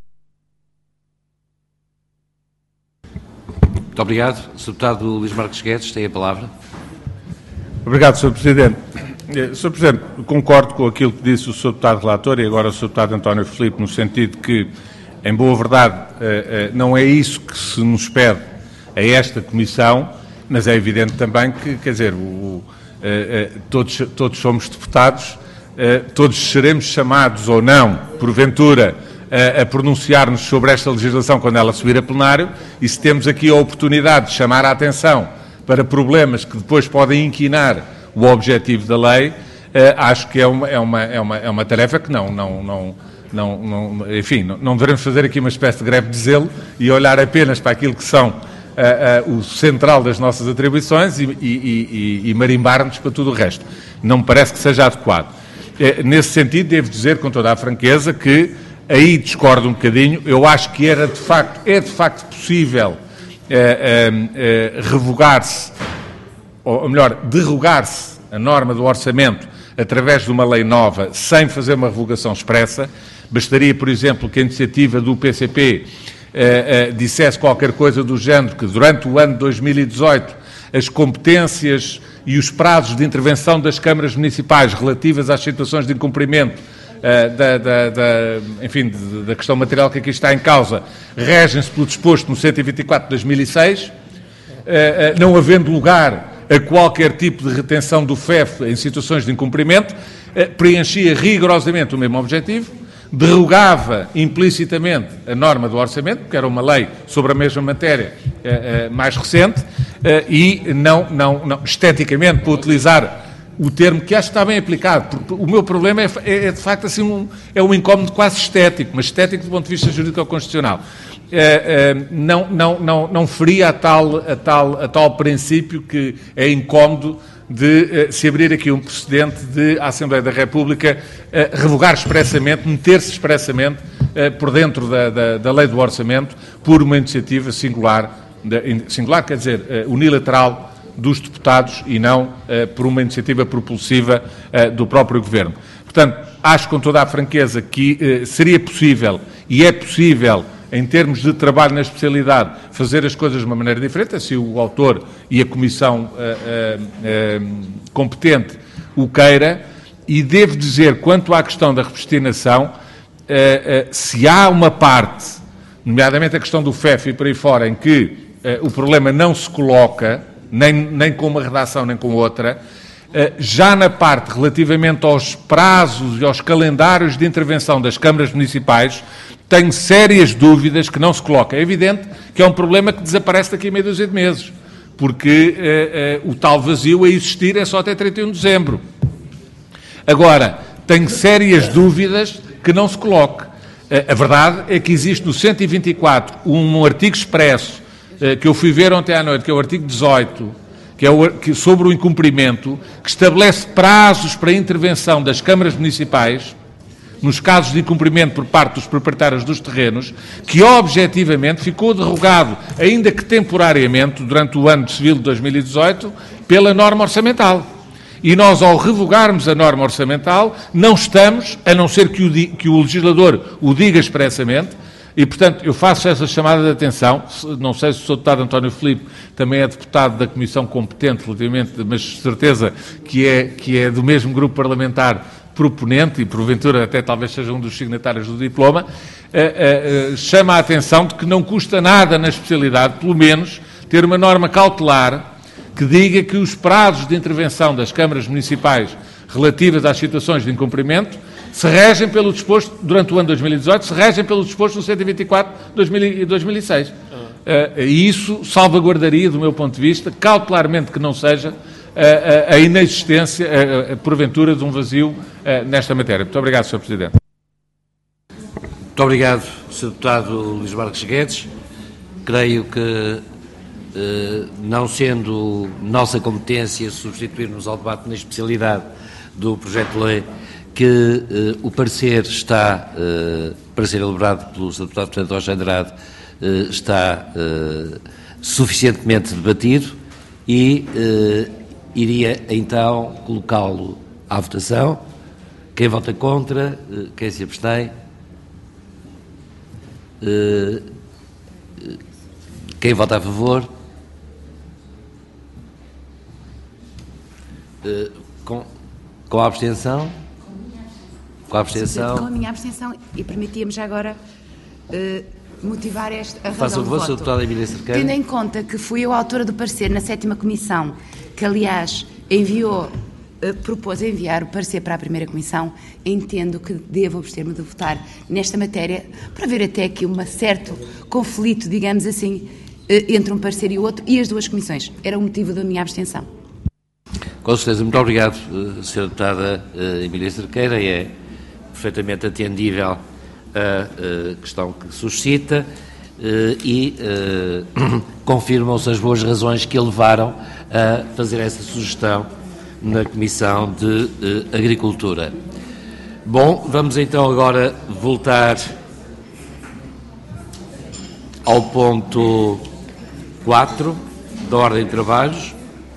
Muito obrigado. senhor Deputado Luís Marcos Guedes, tem a palavra. Obrigado, senhor Presidente. senhor Presidente, concordo com aquilo que disse o senhor Deputado Relator e agora o senhor Deputado António Filipe, no sentido que, em boa verdade, não é isso que se nos pede a esta Comissão, mas é evidente também que, quer dizer, o, o, eh, todos, todos somos deputados, eh, todos seremos chamados ou não, porventura, a, a pronunciar-nos sobre esta legislação quando ela subir a plenário, e se temos aqui a oportunidade de chamar a atenção para problemas que depois podem inquinar o objetivo da lei, eh, acho que é uma, é uma, é uma, é uma tarefa que não, não, não, não, não enfim, não, não devemos fazer aqui uma espécie de greve de zelo e olhar apenas para aquilo que são Uh, uh, o central das nossas atribuições e, e, e, e marimbar-nos para tudo o resto. Não me parece que seja adequado. Uh, nesse sentido, devo dizer com toda a franqueza que aí discordo um bocadinho. Eu acho que era de facto, é de facto possível uh, uh, uh, revogar-se, ou melhor, derrogar-se a norma do orçamento através de uma lei nova sem fazer uma revogação expressa. Bastaria, por exemplo, que a iniciativa do P C P Uh, uh, dissesse qualquer coisa do género, que durante o ano de dois mil e dezoito as competências e os prazos de intervenção das câmaras municipais relativas às situações de incumprimento uh, da, da, da, enfim, de, da questão material que aqui está em causa, regem-se pelo disposto no cento e vinte e quatro de dois mil e seis, uh, uh, não havendo lugar a qualquer tipo de retenção do F E F em situações de incumprimento, uh, preenchia rigorosamente o mesmo objetivo, derrogava implicitamente a norma do orçamento, que era uma lei sobre a mesma matéria uh, uh, mais recente, uh, e não, não, não, esteticamente, para utilizar o termo que acho que está bem aplicado, porque o meu problema é, é, é de facto assim um, é um incómodo quase estético, mas estético do ponto de vista jurídico-constitucional. não, não, não, não feria a tal, a, tal, a tal princípio que é incómodo de se abrir aqui um precedente de a Assembleia da República revogar expressamente, meter-se expressamente por dentro da, da, da lei do orçamento por uma iniciativa singular, singular quer dizer, unilateral dos deputados e não por uma iniciativa propulsiva do próprio Governo. Portanto, acho com toda a franqueza que seria possível, e é possível, em termos de trabalho na especialidade, fazer as coisas de uma maneira diferente, se o autor e a comissão uh, uh, uh, competente o queira, e devo dizer, quanto à questão da repostinação, uh, uh, se há uma parte, nomeadamente a questão do F E F e por aí fora, em que uh, o problema não se coloca, nem, nem com uma redação nem com outra, uh, já na parte relativamente aos prazos e aos calendários de intervenção das câmaras municipais, tenho sérias dúvidas que não se coloca. É evidente que é um problema que desaparece daqui a meia dúzia de meses, porque eh, eh, o tal vazio a existir é só até trinta e um de dezembro. Agora, tenho sérias dúvidas que não se coloque. Eh, a verdade é que existe no cento e vinte e quatro um, um artigo expresso eh, que eu fui ver ontem à noite, que é o artigo dezoito, que é o, que, sobre o incumprimento, que estabelece prazos para a intervenção das câmaras municipais nos casos de incumprimento por parte dos proprietários dos terrenos, que objetivamente ficou derrogado, ainda que temporariamente, durante o ano civil de dois mil e dezoito, pela norma orçamental. E nós, ao revogarmos a norma orçamental, não estamos, a não ser que o, que o legislador o diga expressamente, e, portanto, eu faço essa chamada de atenção, não sei se o senhor deputado António Filipe também é deputado da Comissão competente, relativamente, mas certeza que é, que é do mesmo grupo parlamentar proponente, e porventura até talvez seja um dos signatários do diploma, uh, uh, uh, chama a atenção de que não custa nada na especialidade, pelo menos, ter uma norma cautelar que diga que os prazos de intervenção das câmaras municipais relativas às situações de incumprimento se regem pelo disposto, durante o ano dois mil e dezoito, se regem pelo disposto no cento e vinte e quatro de dois mil e seis. Uh, e isso salvaguardaria, do meu ponto de vista, cautelarmente que não seja a, a, a inexistência, a, a, porventura, de um vazio a, nesta matéria. Muito obrigado, senhor Presidente. Muito obrigado, senhor Deputado Luís Marques Guedes. Creio que, eh, não sendo nossa competência substituirmos ao debate na especialidade do projeto de lei, que eh, o parecer está, eh, para ser elaborado pelo senhor Deputado Fernando Rocha Andrade, eh, está eh, suficientemente debatido e eh, iria então colocá-lo à votação. Quem vota contra, eh, quem se abstém, eh, quem vota a favor, eh, com, com a abstenção. Com a abstenção. Com a minha abstenção, e permitia-me já agora uh, motivar esta a razão Faça o do voto, voto. Deputada Emília Cerqueira. Tendo em conta que fui eu a autora do parecer na sétima comissão, que aliás enviou, uh, propôs enviar o parecer para a primeira comissão, entendo que devo abster-me de votar nesta matéria, para ver até aqui um certo conflito, digamos assim, uh, entre um parecer e o outro, e as duas comissões. Era o motivo da minha abstenção. Com certeza. Muito obrigado, senhora Deputada Emília Cerqueira. É perfeitamente atendível a questão que suscita e confirmam-se as boas razões que a levaram a fazer essa sugestão na Comissão de Agricultura. Bom, vamos então agora voltar ao ponto quatro da ordem de trabalhos.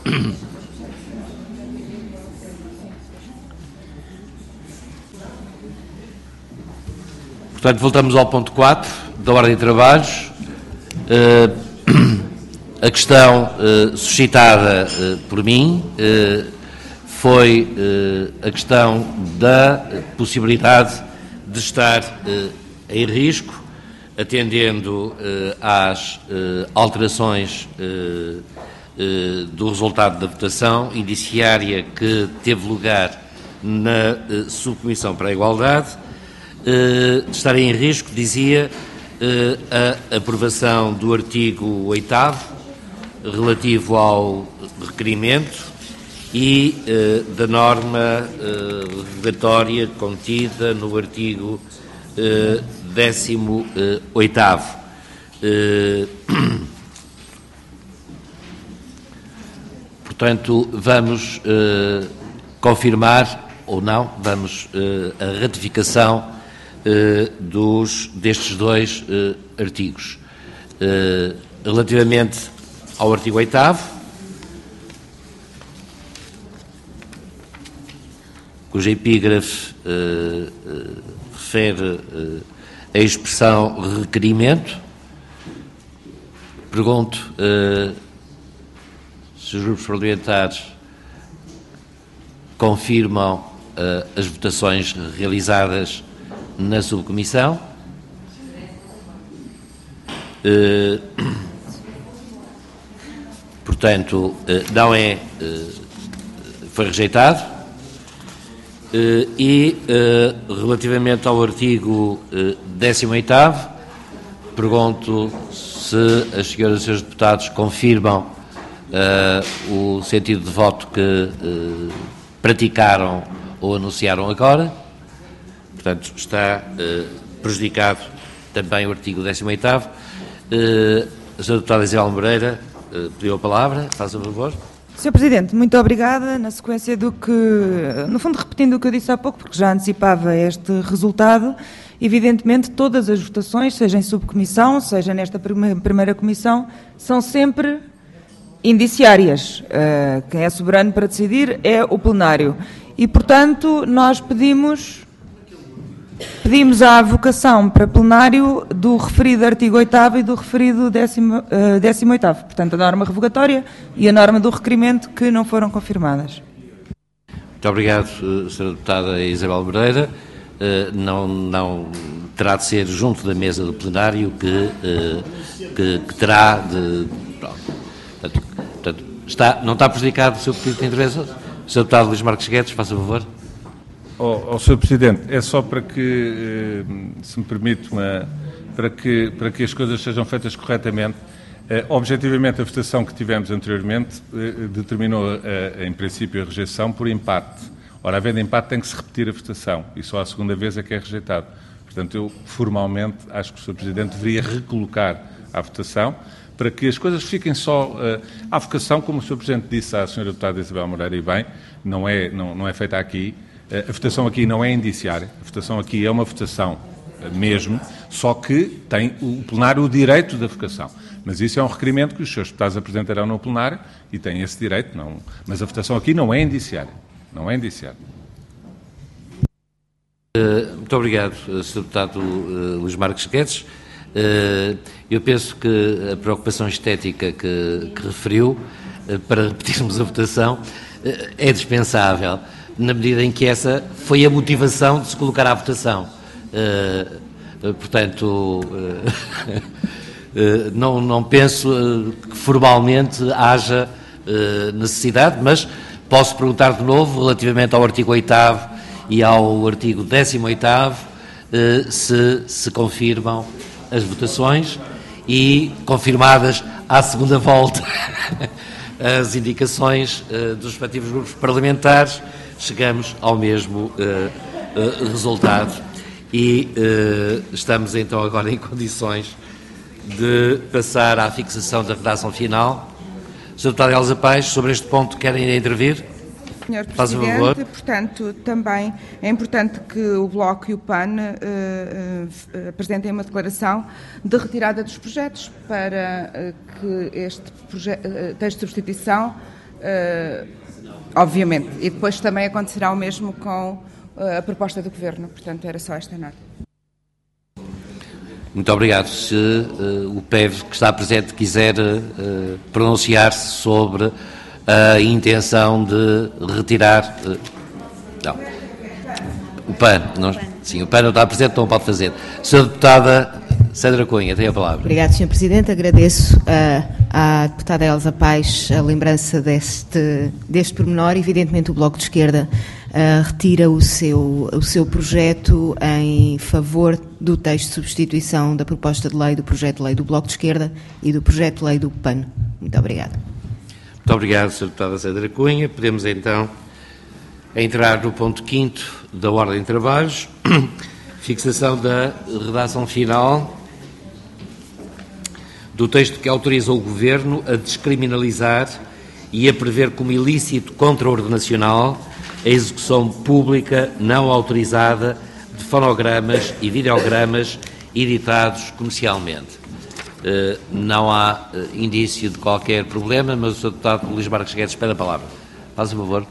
Portanto, voltamos ao ponto quatro da ordem de trabalhos. Uh, a questão uh, suscitada uh, por mim uh, foi uh, a questão da possibilidade de estar uh, em risco, atendendo uh, às uh, alterações uh, uh, do resultado da votação indiciária que teve lugar na uh, Subcomissão para a Igualdade, Uh, estarem em risco, dizia, uh, a aprovação do artigo oitavo relativo ao requerimento e uh, da norma uh, revogatória contida no artigo uh, décimo oitavo. Uh, portanto, vamos uh, confirmar ou não, vamos uh, a ratificação uh, dos, destes dois uh, artigos. Uh, relativamente ao artigo oitavo, cuja epígrafe uh, uh, refere uh, a expressão requerimento, pergunto uh, se os grupos parlamentares confirmam uh, as votações realizadas na subcomissão. Uh, portanto, uh, não é, uh, foi rejeitado. Uh, e, uh, relativamente ao artigo uh, décimo oitavo, pergunto se as senhoras e os senhores deputados confirmam uh, o sentido de voto que uh, praticaram ou anunciaram agora. Portanto, está uh, prejudicado também o artigo décimo oitavo. Uh, a senhora deputada Isabel Moreira uh, pediu a palavra, faça o favor. senhor Presidente, muito obrigada. Na sequência do que, no fundo repetindo o que eu disse há pouco, porque já antecipava este resultado, evidentemente todas as votações, seja em subcomissão, seja nesta primeira comissão, são sempre indiciárias. Uh, quem é soberano para decidir é o plenário. E, portanto, nós pedimos... Pedimos a avocação para plenário do referido artigo oitavo e do referido décimo, uh, décimo oitavo. Portanto, a norma revogatória e a norma do requerimento que não foram confirmadas. Muito obrigado, senhora Deputada Isabel Moreira. Uh, não, não terá de ser junto da mesa do plenário que, uh, que, que terá de... Portanto, portanto, está, não está prejudicado o seu pedido de intervenção? senhor Deputado Luís Marques Guedes, faça favor. Ao, ao senhor Presidente, é só para que, se me permite, uma, para, que, para que as coisas sejam feitas corretamente. Eh, objetivamente, a votação que tivemos anteriormente eh, determinou, eh, em princípio, a rejeição por empate. Ora, havendo empate, tem que se repetir a votação e só a segunda vez é que é rejeitado. Portanto, eu, formalmente, acho que o senhor Presidente deveria recolocar a votação para que as coisas fiquem só... Uh, a votação, como o senhor Presidente disse à senhora Deputada Isabel Moreira, e bem, não é, não, não é feita aqui. Uh, a votação aqui não é indiciária. A votação aqui é uma votação uh, mesmo, só que tem o plenário o direito da votação. Mas isso é um requerimento que os senhores deputados apresentarão no plenário e têm esse direito. Não, mas a votação aqui não é indiciária. Não é indiciária. Uh, muito obrigado, senhor Deputado uh, Luís Marques Guedes. Uh, eu penso que a preocupação estética que, que referiu, uh, para repetirmos a votação, uh, é dispensável, na medida em que essa foi a motivação de se colocar à votação. Uh, uh, portanto, uh, uh, não, não penso uh, que formalmente haja uh, necessidade, mas posso perguntar de novo, relativamente ao artigo oitavo e ao artigo décimo oitavo, uh, se se confirmam as votações e, confirmadas à segunda volta as indicações uh, dos respectivos grupos parlamentares, chegamos ao mesmo uh, uh, resultado e uh, estamos então agora em condições de passar à fixação da redação final. senhor Deputado Elza Paes, sobre este ponto querem ainda intervir? senhor Presidente, portanto, também é importante que o Bloco e o P A N uh, uh, apresentem uma declaração de retirada dos projetos para uh, que este uh, texto de substituição, uh, obviamente, e depois também acontecerá o mesmo com uh, a proposta do Governo. Portanto, era só esta nota. Muito obrigado. Se uh, o P E V que está presente quiser uh, pronunciar-se sobre a intenção de retirar... Uh, não. O P A N, não, sim, o P A N não está presente, não pode fazer. senhora Deputada Sandra Cunha, tem a palavra. Obrigado, senhor Presidente. Agradeço uh, à Deputada Elza Paes a lembrança deste, deste pormenor. Evidentemente, o Bloco de Esquerda uh, retira o seu, o seu projeto em favor do texto de substituição da proposta de lei do projeto de lei do Bloco de Esquerda e do projeto de lei do P A N. Muito obrigada. Muito obrigado, senhora Deputada Sandra Cunha. Podemos, então, entrar no ponto quinto da ordem de trabalhos, fixação da redação final do texto que autoriza o Governo a descriminalizar e a prever como ilícito contraordenacional a execução pública não autorizada de fonogramas e videogramas editados comercialmente. Uh, não há uh, indício de qualquer problema, mas o senhor Deputado Luís Marques Guedes pede a palavra. Faz o favor.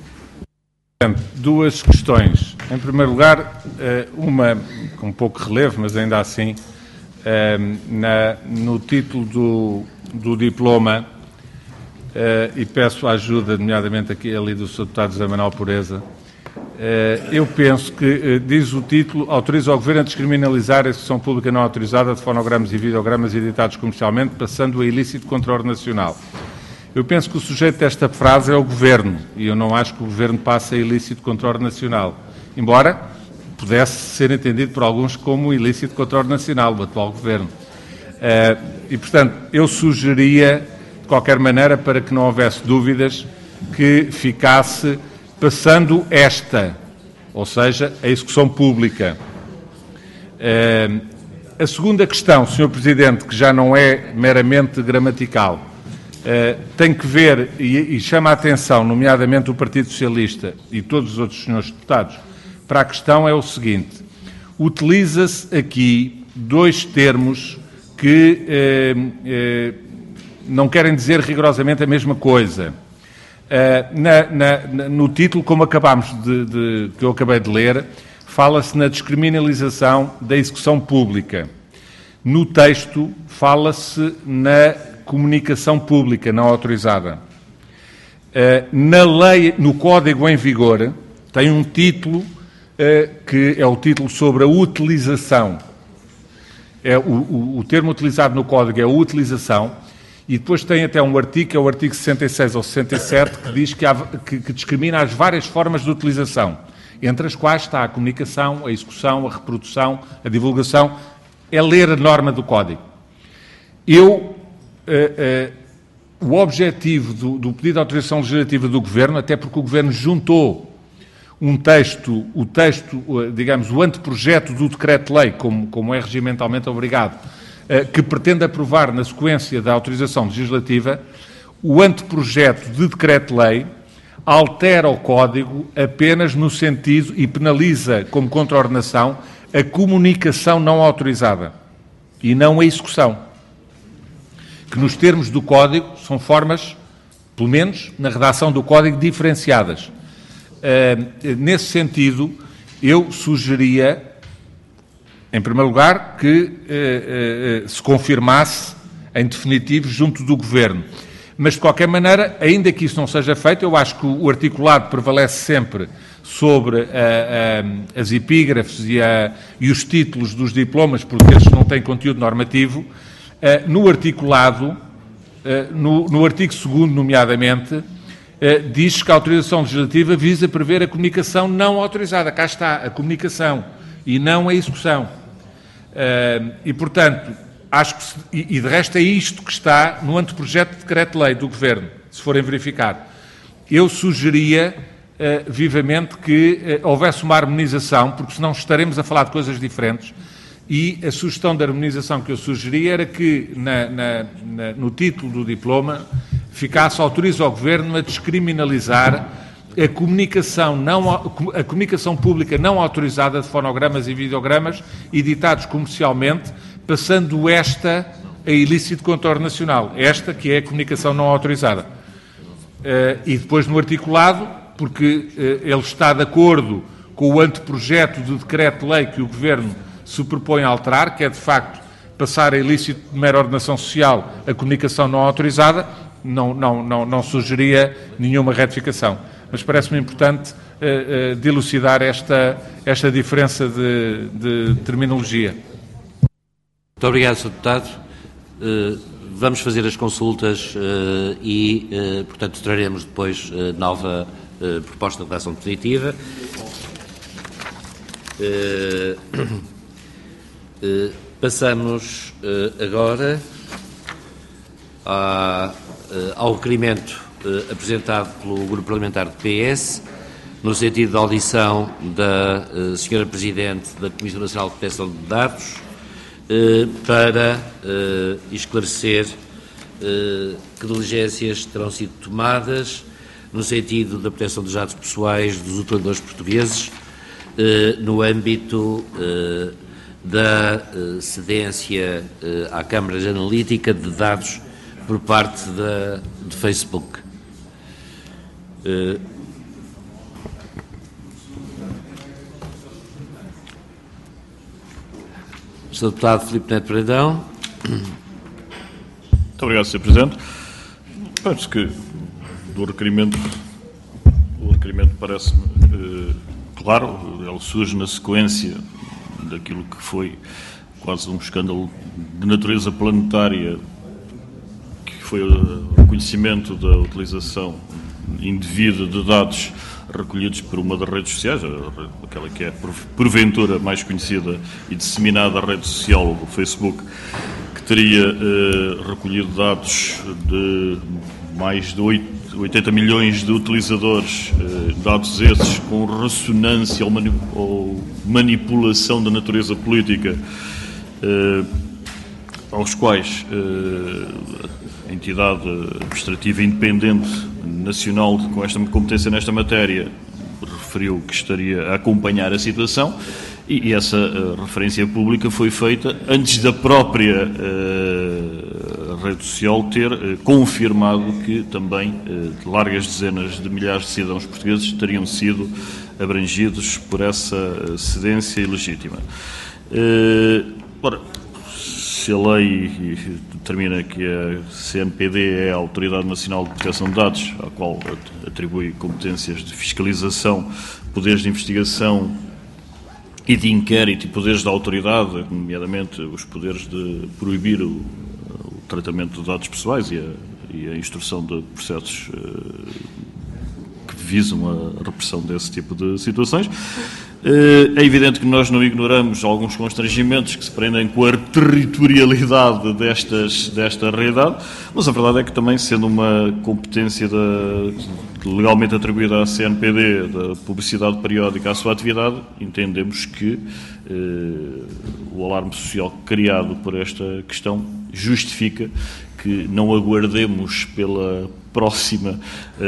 Duas questões. Em primeiro lugar, uma com pouco relevo, mas ainda assim, na, no título do, do diploma, e peço a ajuda, nomeadamente aqui ali do senhor Deputado José Manuel Pureza, eu penso que, diz o título, autoriza o Governo a descriminalizar a execução pública não autorizada de fonogramas e videogramas editados comercialmente, passando a ilícito contraordenacional. Eu penso que o sujeito desta frase é o Governo, e eu não acho que o Governo passe a ilícito contraordenacional, embora pudesse ser entendido por alguns como ilícito contraordenacional, o atual Governo. E, portanto, eu sugeria, de qualquer maneira, para que não houvesse dúvidas, que ficasse passando esta, ou seja, a execução pública. A segunda questão, senhor Presidente, que já não é meramente gramatical, Uh, tem que ver, e, e chama a atenção, nomeadamente o Partido Socialista e todos os outros senhores deputados, para a questão é o seguinte: utiliza-se aqui dois termos que uh, uh, não querem dizer rigorosamente a mesma coisa. Uh, na, na, no título, como acabámos de, de, que eu acabei de ler, fala-se na descriminalização da execução pública. No texto, fala-se na comunicação pública não autorizada. Na lei, no Código em vigor, tem um título que é o título sobre a utilização. É, o, o, o termo utilizado no Código é a utilização, e depois tem até um artigo, que é o artigo sessenta e seis ou sessenta e sete, que diz que, há, que, que discrimina as várias formas de utilização, entre as quais está a comunicação, a execução, a reprodução, a divulgação. É ler a norma do Código. Eu Uh, uh, o objetivo do, do pedido de autorização legislativa do Governo, até porque o Governo juntou um texto, o texto, uh, digamos, o anteprojeto do decreto-lei, como, como é regimentalmente obrigado, uh, que pretende aprovar na sequência da autorização legislativa, o anteprojeto de decreto-lei altera o Código apenas no sentido e penaliza como contraordenação a comunicação não autorizada e não a execução, que nos termos do Código são formas, pelo menos na redação do Código, diferenciadas. Uh, nesse sentido, eu sugeria, em primeiro lugar, que uh, uh, se confirmasse, em definitivo, junto do Governo. Mas, de qualquer maneira, ainda que isso não seja feito, eu acho que o articulado prevalece sempre sobre uh, uh, as epígrafes e, uh, e os títulos dos diplomas, porque esses não têm conteúdo normativo. Uh, no articulado, uh, no, no artigo segundo, nomeadamente, uh, diz que a autorização legislativa visa prever a comunicação não autorizada. Cá está, a comunicação, e não a execução. Uh, e, portanto, acho que, se, e, e de resto é isto que está no anteprojeto de decreto-lei do Governo, se forem verificar. Eu sugeria uh, vivamente que uh, houvesse uma harmonização, porque senão estaremos a falar de coisas diferentes. E a sugestão de harmonização que eu sugeri era que, na, na, na, no título do diploma, ficasse autoriza ao Governo a descriminalizar a comunicação, não, a comunicação pública não autorizada de fonogramas e videogramas editados comercialmente, passando esta a ilícito contraordenacional. Esta que é a comunicação não autorizada. Uh, e depois no articulado, porque uh, ele está de acordo com o anteprojeto de decreto-lei que o Governo se propõe a alterar, que é, de facto, passar a ilícito de mera ordenação social a comunicação não autorizada, não, não, não, não sugeria nenhuma retificação. Mas parece-me importante uh, uh, dilucidar esta, esta diferença de, de terminologia. Muito obrigado, senhor Deputado. Uh, vamos fazer as consultas uh, e, uh, portanto, traremos depois uh, nova uh, proposta de redação definitiva. Uh, Uh, passamos uh, agora a, uh, ao requerimento uh, apresentado pelo Grupo Parlamentar do P S, no sentido da audição da uh, senhora Presidente da Comissão Nacional de Proteção de Dados, eh, para eh, esclarecer eh, que diligências terão sido tomadas no sentido da proteção dos dados pessoais dos utilizadores portugueses eh, no âmbito eh, da eh, cedência eh, à Câmara Analítica de dados por parte da, de Facebook. Eh, senhor Deputado Filipe Neto Brandão. Muito obrigado, senhor Presidente. Penso que do requerimento, o requerimento parece-me eh, claro, ele surge na sequência daquilo que foi quase um escândalo de natureza planetária, que foi o conhecimento da utilização indevida de dados recolhidos por uma das redes sociais, aquela que é porventura mais conhecida e disseminada rede social, o Facebook, que teria eh, recolhido dados de mais de oitenta milhões de utilizadores, eh, dados esses com ressonância ou, mani ou manipulação da natureza política, eh, aos quais eh, a entidade administrativa independente nacional com esta competência nesta matéria referiu que estaria a acompanhar a situação, e, e essa uh, referência pública foi feita antes da própria uh, rede social ter uh, confirmado que também uh, largas dezenas de milhares de cidadãos portugueses teriam sido abrangidos por essa uh, cedência ilegítima. Uh, ora, se a lei determina que a C N P D é a Autoridade Nacional de Proteção de Dados, à qual atribui competências de fiscalização, poderes de investigação e de inquérito e poderes da autoridade, nomeadamente os poderes de proibir o, o tratamento de dados pessoais e a, e a instrução de processos uh, que visam a repressão desse tipo de situações. É evidente que nós não ignoramos alguns constrangimentos que se prendem com a territorialidade destas, desta realidade, mas a verdade é que também, sendo uma competência da, legalmente atribuída à C N P D, da publicidade periódica à sua atividade, entendemos que eh, o alarme social criado por esta questão justifica que não aguardemos pela próxima,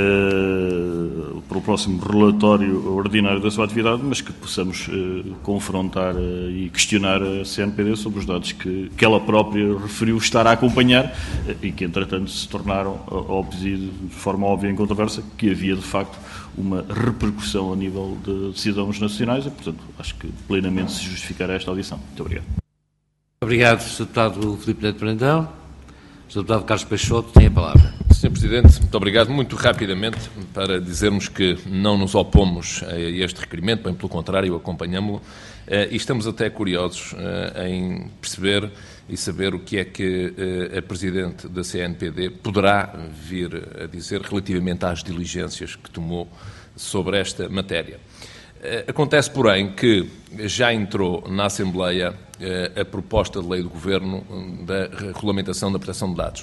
uh, para o próximo relatório ordinário da sua atividade, mas que possamos uh, confrontar uh, e questionar a C N P D sobre os dados que, que ela própria referiu estar a acompanhar uh, e que, entretanto, se tornaram uh, óbvios e de forma óbvia em controversa que havia, de facto, uma repercussão a nível de cidadãos nacionais e, portanto, acho que plenamente se justificará esta audição. Muito obrigado. Obrigado, senhor Deputado Filipe Neto Brandão. senhor Deputado Carlos Peixoto tem a palavra. senhor Presidente, muito obrigado. Muito rapidamente, para dizermos que não nos opomos a este requerimento, bem pelo contrário, acompanhamos-lo, e estamos até curiosos em perceber e saber o que é que a Presidente da C N P D poderá vir a dizer relativamente às diligências que tomou sobre esta matéria. Acontece, porém, que já entrou na Assembleia a proposta de lei do Governo da regulamentação da proteção de dados.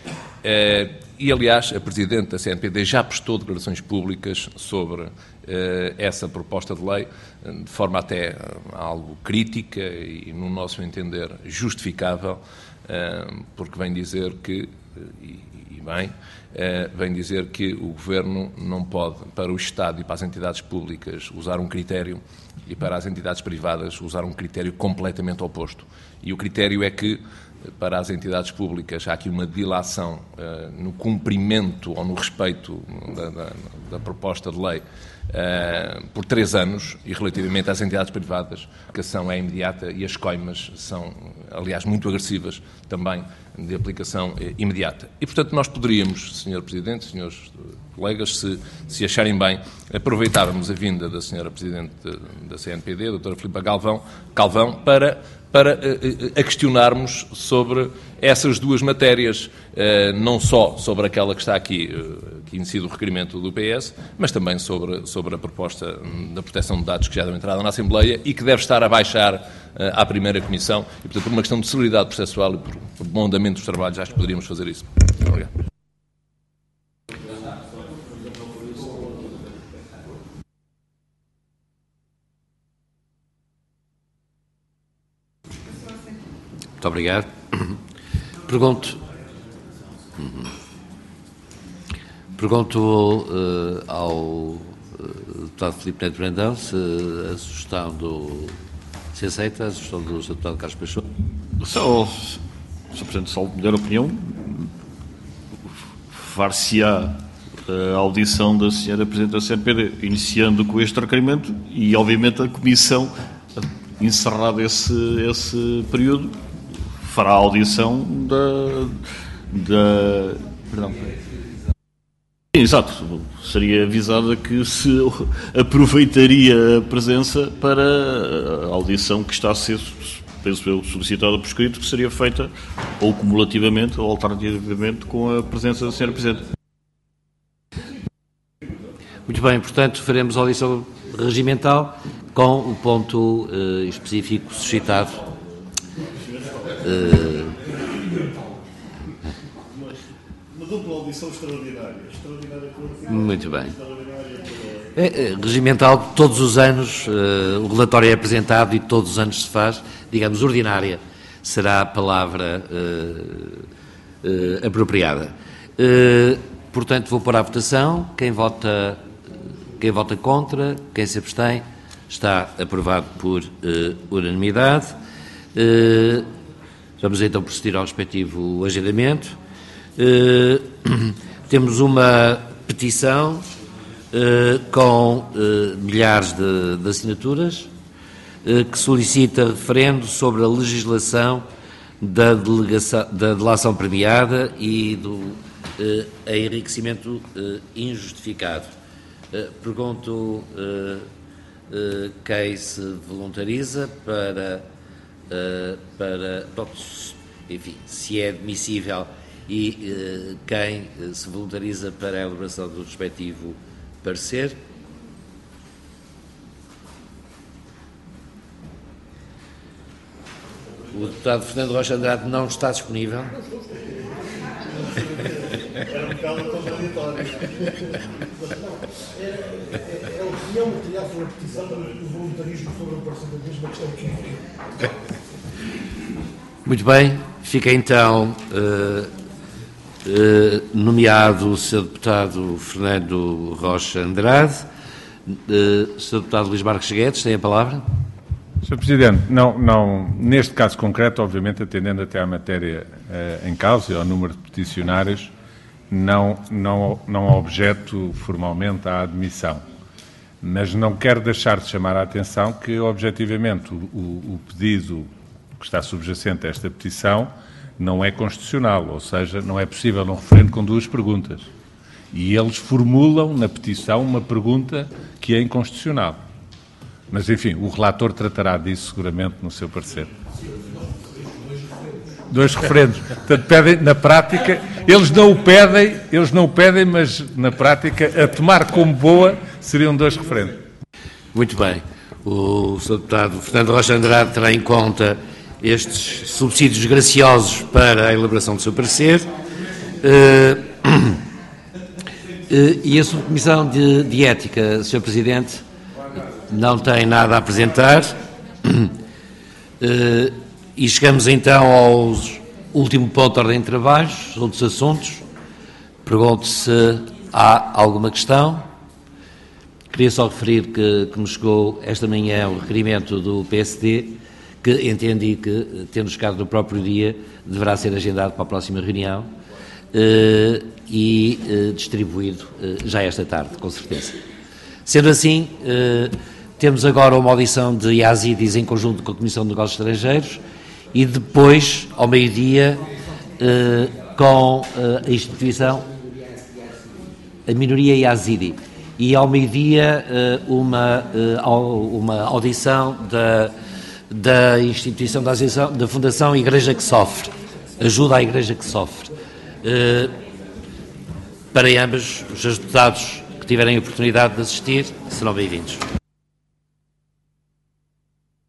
E, aliás, a Presidente da C N P D já prestou declarações públicas sobre essa proposta de lei, de forma até algo crítica e, no nosso entender, justificável, porque vem dizer que, e bem, vem dizer que o Governo não pode, para o Estado e para as entidades públicas, usar um critério e para as entidades privadas usar um critério completamente oposto. E o critério é que, para as entidades públicas, há aqui uma dilação uh, no cumprimento ou no respeito da, da, da proposta de lei uh, por três anos e, relativamente às entidades privadas, a aplicação é imediata e as coimas são, aliás, muito agressivas também, de aplicação uh, imediata. E, portanto, nós poderíamos, senhor Presidente, senhores colegas, se, se acharem bem, aproveitávamos a vinda da senhora Presidente da C N P D, a doutora Filipa Galvão, Calvão, para... para uh, a questionarmos sobre essas duas matérias, uh, não só sobre aquela que está aqui, uh, que incide o requerimento do P S, mas também sobre, sobre a proposta da proteção de dados que já deu entrada na Assembleia e que deve estar a baixar uh, à primeira Comissão. E, portanto, por uma questão de celeridade processual e por, por bom andamento dos trabalhos, acho que poderíamos fazer isso. Muito obrigado. Muito obrigado. Pergunto, pergunto uh, ao uh, deputado Filipe Neto Brandão se a sugestão do... se aceita a sugestão do deputado Carlos Peixoto. Só, só Presidente, só melhor opinião, far-se-á a audição da senhora Presidente da C N P D, iniciando com este requerimento e, obviamente, a Comissão, encerrado esse, esse período, fará a audição da... da perdão. Sim, exato. Seria avisada que se aproveitaria a presença para a audição que está a ser, penso eu, solicitada por escrito, que seria feita ou cumulativamente ou alternativamente com a presença da senhora Presidente. Muito bem, portanto, faremos a audição regimental com o ponto uh, específico suscitado. Uh, Uma dupla audição extraordinária. extraordinária muito bem. É, é, regimental, todos os anos uh, o relatório é apresentado e todos os anos se faz, digamos, ordinária será a palavra uh, uh, apropriada. Uh, portanto, vou pôr à votação. Quem vota, quem vota contra, quem se abstém, está aprovado por uh, unanimidade. Uh, vamos então proceder ao respectivo agendamento. Uh, temos uma petição uh, com uh, milhares de, de assinaturas uh, que solicita referendo sobre a legislação da, delegação, da delação premiada e do uh, enriquecimento uh, injustificado. Uh, pergunto uh, uh, quem se voluntariza para, uh, para enfim, se é admissível e uh, quem uh, se voluntariza para a elaboração do respectivo parecer. O deputado Fernando Rocha Andrade não está disponível. Era um bocado contraditório. É a opinião material sobre a petição do voluntarismo sobre o parecer da mesma questão que Muito bem, fica então uh, Uh, nomeado o senhor deputado Fernando Rocha Andrade. Uh, senhor deputado Luís Marques Guedes, tem a palavra. senhor Presidente, não, não, neste caso concreto, obviamente, atendendo até à matéria uh, em causa e ao número de peticionários, não, não, não objeto formalmente à admissão. Mas não quero deixar de chamar a atenção que, objetivamente, o, o, o pedido que está subjacente a esta petição não é constitucional, ou seja, não é possível um referendo com duas perguntas. E eles formulam na petição uma pergunta que é inconstitucional. Mas, enfim, o relator tratará disso seguramente no seu parecer. Dois referendos. Portanto, pedem, na prática, eles não o pedem, eles não o pedem, mas na prática, a tomar como boa, seriam dois referendos. Muito bem. O senhor deputado Fernando Rocha Andrade terá em conta estes subsídios graciosos para a elaboração do seu parecer. Uh, uh, e a Subcomissão de, de Ética, senhor Presidente, não tem nada a apresentar. Uh, e chegamos então ao último ponto de ordem de trabalhos, outros assuntos. Pergunto se há alguma questão. Queria só referir que, que me chegou esta manhã o requerimento do P S D, que entendi que, tendo chegado no próprio dia, deverá ser agendado para a próxima reunião uh, e uh, distribuído uh, já esta tarde, com certeza. Sendo assim, uh, temos agora uma audição de Yazidis em conjunto com a Comissão de Negócios Estrangeiros e depois, ao meio-dia, uh, com uh, a instituição, a minoria Yazidi, e ao meio-dia uh, uma, uh, uma audição da da instituição da, da Fundação Igreja que Sofre, ajuda à Igreja que Sofre. Uh, para ambos, os deputados que tiverem a oportunidade de assistir serão bem-vindos.